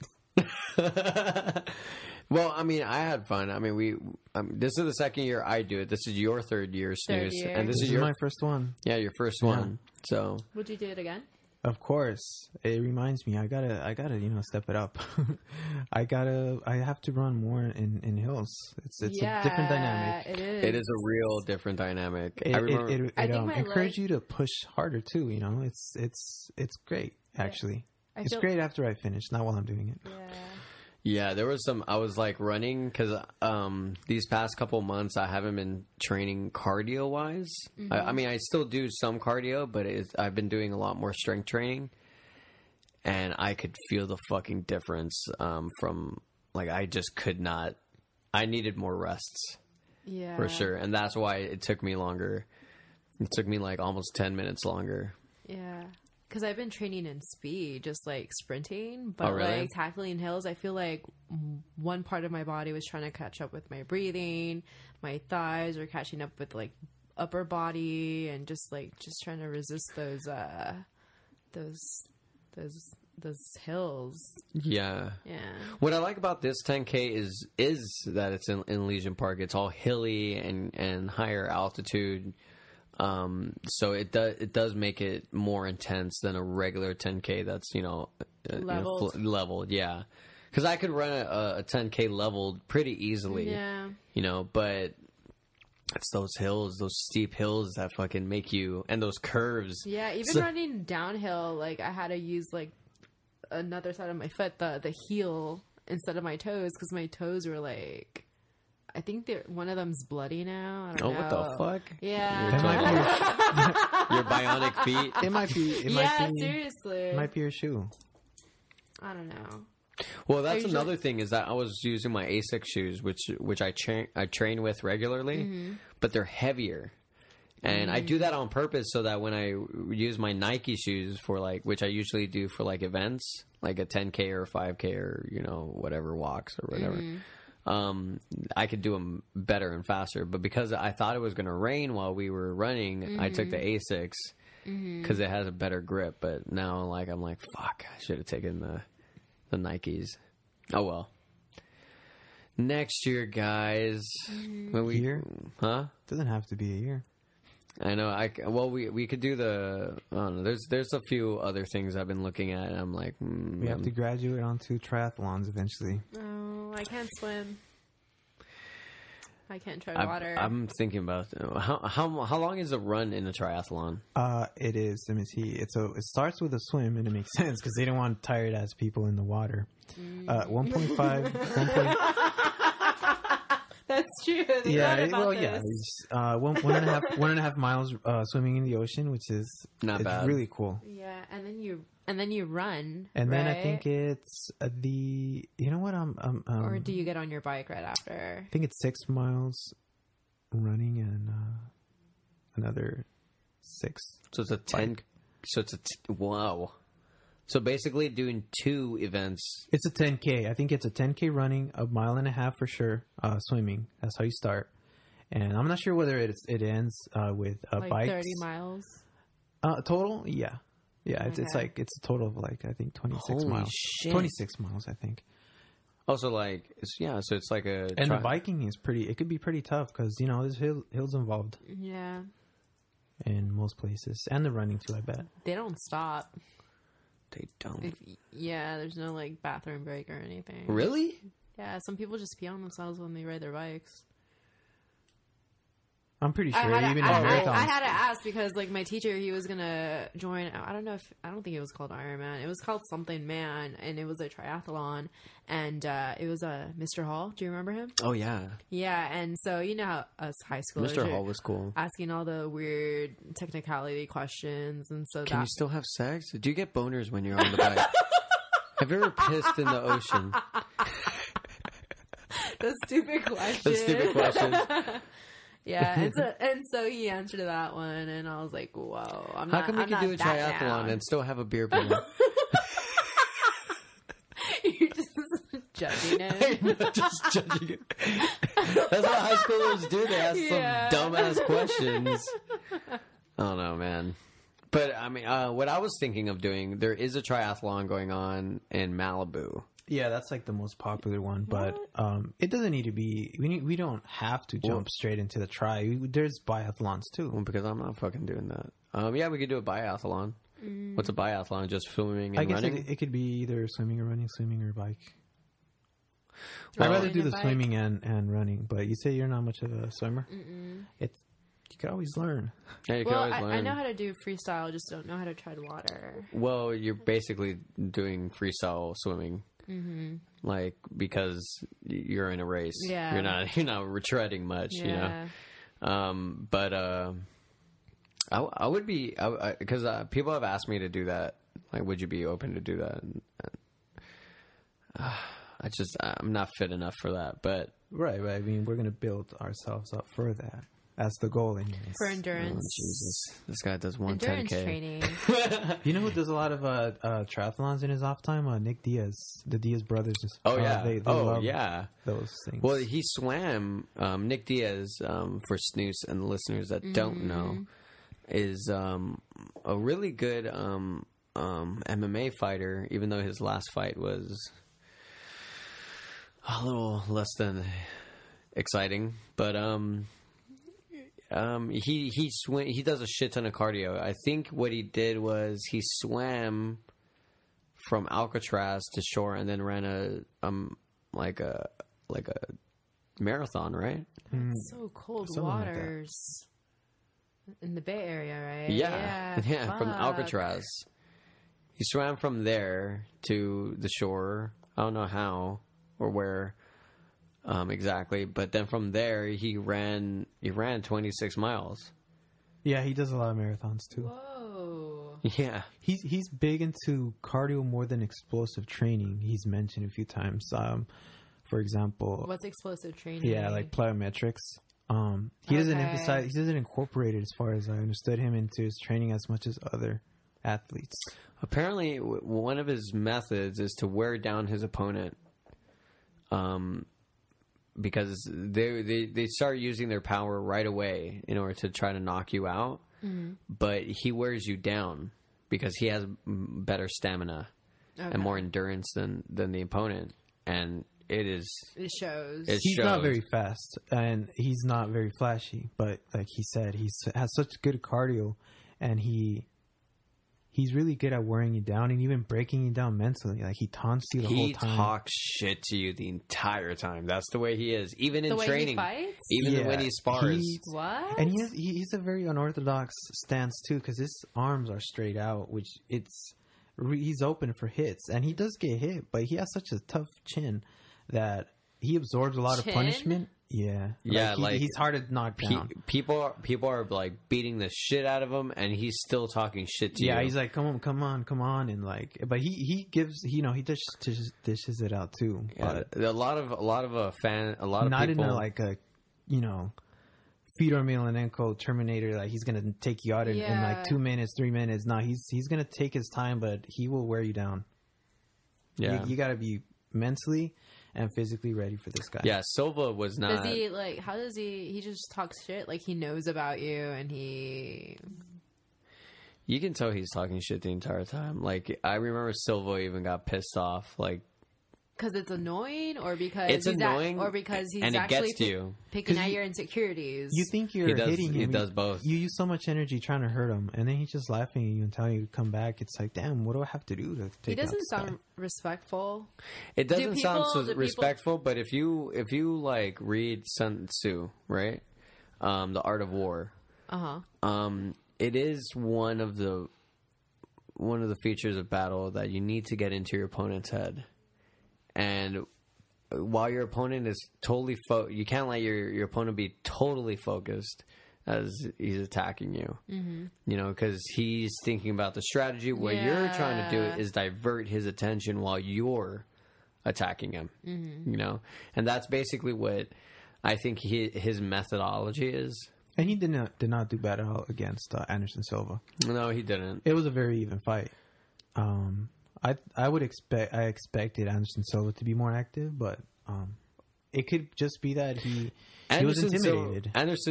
Well, I mean, I had fun. I mean, this is the second year I do it. This is your third year, Third Snooze. year. And this This is is your my first one. your first one. So, Would you do it again? Of course, it reminds me. I gotta, step it up. I have to run more in hills. It's a different dynamic. It is. it is a real different dynamic. It, I remember. I think my encourage leg- you to push harder too. You know, it's great actually. I It's feel- great after I finish, not while I'm doing it. Yeah. Yeah, there was some. I was like running because these past couple months I haven't been training cardio wise. I mean, I still do some cardio, but I've been doing a lot more strength training, and I could feel the fucking difference from like I just could not. I needed more rests Yeah. for sure, and that's why it took me longer. It took me like almost 10 minutes longer. Yeah. Because I've been training in speed, just like sprinting, but Oh, really? like tackling hills, I feel like one part of my body was trying to catch up with my breathing, my thighs were catching up with like upper body, and just trying to resist those hills. Yeah. Yeah. What I like about this 10K is that it's in Legion Park. It's all hilly and higher altitude. So it does make it more intense than a regular 10K that's, Leveled. leveled, yeah. Because I could run a 10K leveled pretty easily, Yeah. But it's those hills, those steep hills that fucking make you, and those curves. Yeah, even So- running downhill, like I had to use like another side of my foot, the heel instead of my toes, because my toes were like, I think one of them's bloody now. I don't know. What the fuck? Yeah. Your bionic feet. It might be. Yeah, seriously. It might be your shoe. I don't know. Well, that's Are you another thing is that I was using my ASICS shoes, which I train with regularly, but they're heavier, and I do that on purpose so that when I use my Nike shoes for which I usually do for like events, like a 10K or a 5K or whatever walks or whatever, I could do them better and faster. But because I thought it was going to rain while we were running, I took the ASICS because it has a better grip. But now I'm like, fuck, I should have taken the Nikes. Oh well. Next year, guys. When we Year? huh? Doesn't have to be a year. I know. We could do the. I don't know. There's a few other things I've been looking at. And I'm like, We have to graduate onto triathlons eventually. Oh, I can't swim. I can't try water. I'm thinking about how long is a run in a triathlon? It is. Let me see. It starts with a swim, and it makes sense because they don't want tired ass people in the water. 1.5. That's true. One and a half miles swimming in the ocean, which is Not bad. Really cool. Yeah, and then you run. And then I right? think it's you know what or do you get on your bike right after? I think it's 6 miles running and another 6. So it's a 10. So it's wow. So basically, doing 2 events. It's a 10K. I think it's a 10K running, a mile and a half for sure. Swimming. That's how you start. And I'm not sure whether it ends with Like bikes. 30 miles. Total, yeah. Yeah, it's Okay. it's a total of like I think 26 Holy miles. shit. 26 miles, I think. Also, like, so it's like a. And the biking is it could be pretty tough because, you know, there's hills involved Yeah. in most places. And the running too, I bet. They don't stop. They don't. There's no like bathroom break or anything. Really? Yeah, some people just pee on themselves when they ride their bikes. I'm pretty sure I even in had marathons. to ask because like my teacher, he was gonna join. I don't think it was called Ironman. It was called something Man, and it was a triathlon. And it was Mr. Hall. Do you remember him? Oh yeah. Yeah, and so you know how us high schoolers Mr. are Hall was cool. asking all the weird technicality questions, and so Can that you still have sex? Do you get boners when you're on the bike? Have you ever pissed in the ocean? the stupid question. The stupid question. Yeah, and so he answered that one, and I was like, "Whoa, I'm How not." come you I'm can not do a that triathlon down. and still have a beer boner? You're just judging it. Just judging it. That's what high schoolers do. They ask Yeah. some dumbass questions. I don't know, man. But I mean, what I was thinking of doing, there is a triathlon going on in Malibu. Yeah, that's like the most popular one, but it doesn't need to be. We don't have to jump straight into the tri. There's biathlons too. Well, because I'm not fucking doing that. Yeah, we could do a biathlon. What's a biathlon? Just swimming and I guess running? it could be either swimming or running, swimming or bike. Well, I'd rather do Riding a the bike. swimming and running, but you say you're not much of a swimmer. You could always learn. Yeah, you can Well, always learn. I know how to do freestyle, just don't know how to tread water. Well, you're basically doing freestyle swimming, like because you're in a race. Yeah. you're not retreading much. Yeah. You know. But I would be because people have asked me to do that. Like, would you be open to do that? And I'm not fit enough for that. But Right. I mean, we're gonna build ourselves up for that. That's the goal, anyways. For endurance. oh, Jesus, this guy does one Endurance 10K. training. You know who does a lot of triathlons in his off time? Nick Diaz, the Diaz brothers. Oh yeah. They oh love yeah. those things. Well, he swam. Nick Diaz, for Snooze and the listeners that don't know, is a really good MMA fighter. Even though his last fight was a little less than exciting, but he does a shit ton of cardio. I think what he did was he swam from Alcatraz to shore and then ran a marathon, right? It's so cold Something like that. waters in the Bay Area, right? Yeah, from fuck. Alcatraz. He swam from there to the shore. I don't know how or where exactly, but then from there he ran 26 miles. yeah, he does a lot of marathons too. Whoa. Yeah. He's big into cardio more than explosive training. He's mentioned a few times. For example, What's explosive training? yeah, like plyometrics. He doesn't Okay. emphasize. He doesn't incorporate it, as far as I understood him, into his training as much as other athletes. Apparently, one of his methods is to wear down his opponent, because they start using their power right away in order to try to knock you out. But he wears you down because he has better stamina and more endurance than the opponent, and it shows. He's not very fast and he's not very flashy, but like he said, he has such good cardio, and he he's really good at wearing you down and even breaking you down mentally. Like he taunts you the whole He time. talks shit to you the entire time. That's the way he is. Even in The way training. he fights? Even when he spars. What? And he's a very unorthodox stance too, because his arms are straight out, which he's open for hits, and he does get hit, but he has such a tough chin that he absorbs a lot of punishment. Yeah, Yeah, he's hard to knock down. People are like beating the shit out of him, and he's still talking shit to you. Yeah, he's like, come on, and like, but he gives, he dishes it out too. Yeah, But a lot of not people, in a like a, Fedor Emelianenko Terminator, like he's gonna take you out in like 2 minutes, 3 minutes. No, he's gonna take his time, but he will wear you down. Yeah, You gotta be mentally and physically ready for this guy. yeah. Silva was not. Does he like? How does he? He just talks shit. Like he knows about you, and he. You can tell he's talking shit the entire time. Like I remember Silva even got pissed off. Like Because it's annoying, or because it's annoying, or because he's and it actually gets to you. picking at your insecurities. You think you're hitting him. He does both. You use so much energy trying to hurt him, and then he's just laughing at you and telling you to come back. It's like, damn, what do I have to do to take he doesn't out this sound guy? respectful. It doesn't sound do so people- respectful, but if you like read Sun Tzu, right, The Art of War, it is one of the features of battle that you need to get into your opponent's head, and while your opponent is totally you can't let your opponent be totally focused as he's attacking you. Because he's thinking about the strategy. What you're trying to do is divert his attention while you're attacking him. And that's basically what I think his methodology is. And he did not do bad at all against Anderson Silva. No, he didn't. It was a very even fight. I expected Anderson Silva to be more active, but it could just be that he was intimidated.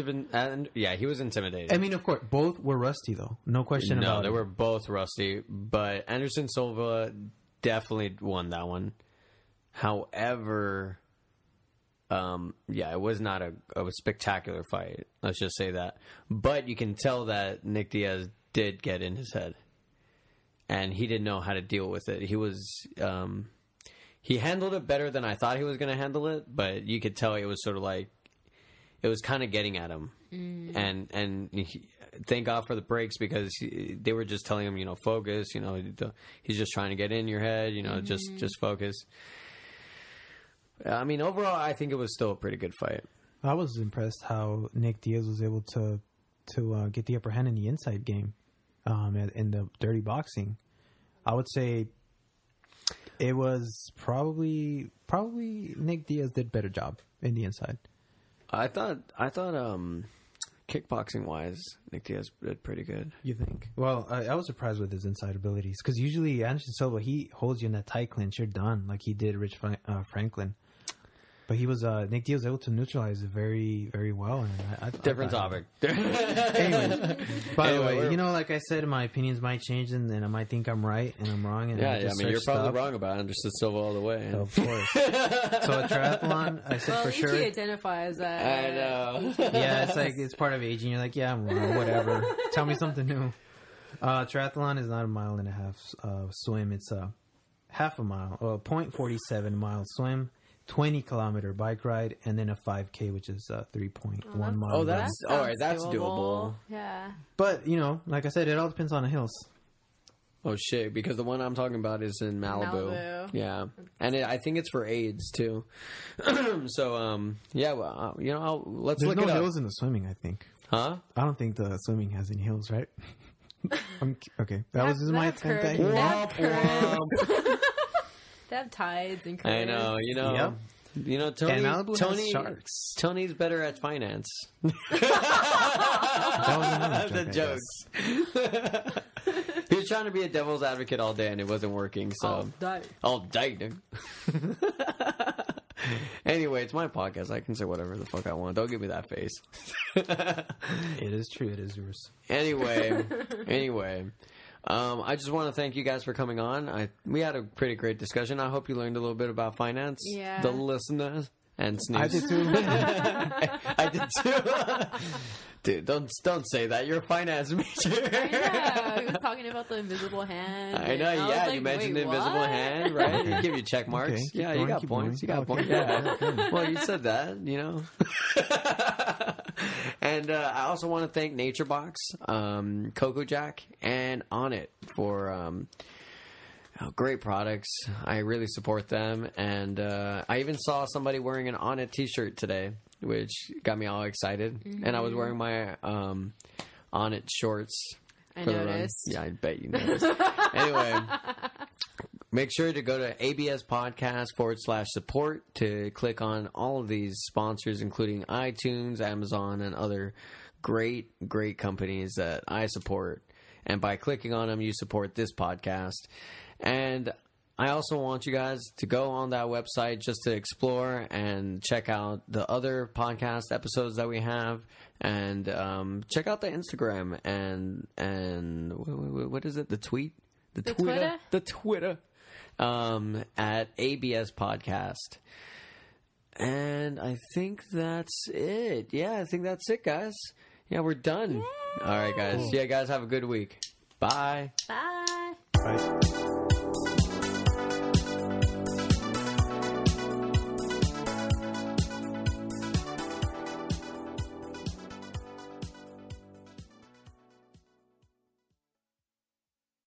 He was intimidated. I mean, of course, both were rusty though, no question about it. No, they were both rusty, but Anderson Silva definitely won that one. However, it was not a spectacular fight. Let's just say that. But you can tell that Nick Diaz did get in his head, and he didn't know how to deal with it. He handled it better than I thought he was going to handle it, but you could tell it was sort of like it was kind of getting at him. And thank God for the breaks, because they were just telling him, focus. He's just trying to get in your head. Just focus. I mean, overall, I think it was still a pretty good fight. I was impressed how Nick Diaz was able to get the upper hand in the inside game, in the dirty boxing. I would say it was probably Nick Diaz did a better job in the inside. I thought kickboxing wise, Nick Diaz did pretty good. You think? Well, I was surprised with his inside abilities, because usually Anderson Silva, he holds you in that tight clinch, you're done, like he did Rich Franklin. But Nick Diaz was able to neutralize it very, very well. And Different topic. Anyways, by the way, like I said, my opinions might change, and I might think I'm right and I'm wrong. And you're probably wrong about Anderson Silva all the way. Of course. So a triathlon, I said for at least sure. he identifies that. I know. Yeah, it's part of aging. You're like, yeah, I'm wrong. Whatever. Tell me something new. Triathlon is not a mile and a half swim. It's a half a mile, 0.47 mile swim. 20-kilometer bike ride, and then a 5K, which is 3.1 miles. Oh, that's all right. That's doable. Yeah. But like I said, it all depends on the hills. Oh shit! Because the one I'm talking about is in Malibu. Yeah, and I think it's for AIDS too. So let's There's look no it up. hills in the swimming, I think. Huh? I don't think the swimming has any hills, right? Okay, that was my attempt at They have tides and curves. I know, Yep. Tony. And Malibu has Tony, sharks. Tony's better at finance. That was another joke, The jokes. He was trying to be a devil's advocate all day, and it wasn't working. So all day, dude. Anyway, it's my podcast. I can say whatever the fuck I want. Don't give me that face. It is true. It is yours. Anyway. I just want to thank you guys for coming on. We had a pretty great discussion. I hope you learned a little bit about finance. Yeah. The listeners. and snooze. I did too. I did too. Dude, don't say that. You're a finance major. Yeah, he was talking about the invisible hand. I know, and I was yeah. like, You mentioned wait, the invisible what? hand, right? You give you check marks. Okay, keep Yeah, going, you got keep points. going. You got Okay. points. Yeah. Well, you said that, you know. And I also want to thank NatureBox, Coco Jack, and Onnit for great products. I really support them. And I even saw somebody wearing an Onnit t-shirt today, which got me all excited. Mm-hmm. And I was wearing my Onnit shorts. I for the run. noticed. Yeah, I bet you noticed. Anyway, make sure to go to ABS Podcast /support to click on all of these sponsors, including iTunes, Amazon, and other great companies that I support. And by clicking on them, you support this podcast. And I also want you guys to go on that website just to explore and check out the other podcast episodes that we have, and check out the Instagram and what is it? The tweet, the Twitter, at ABS Podcast. And I think that's it. Yeah, I think that's it, guys. Yeah, we're done. All right, guys. Yeah, guys, have a good week. Bye. Bye. Right.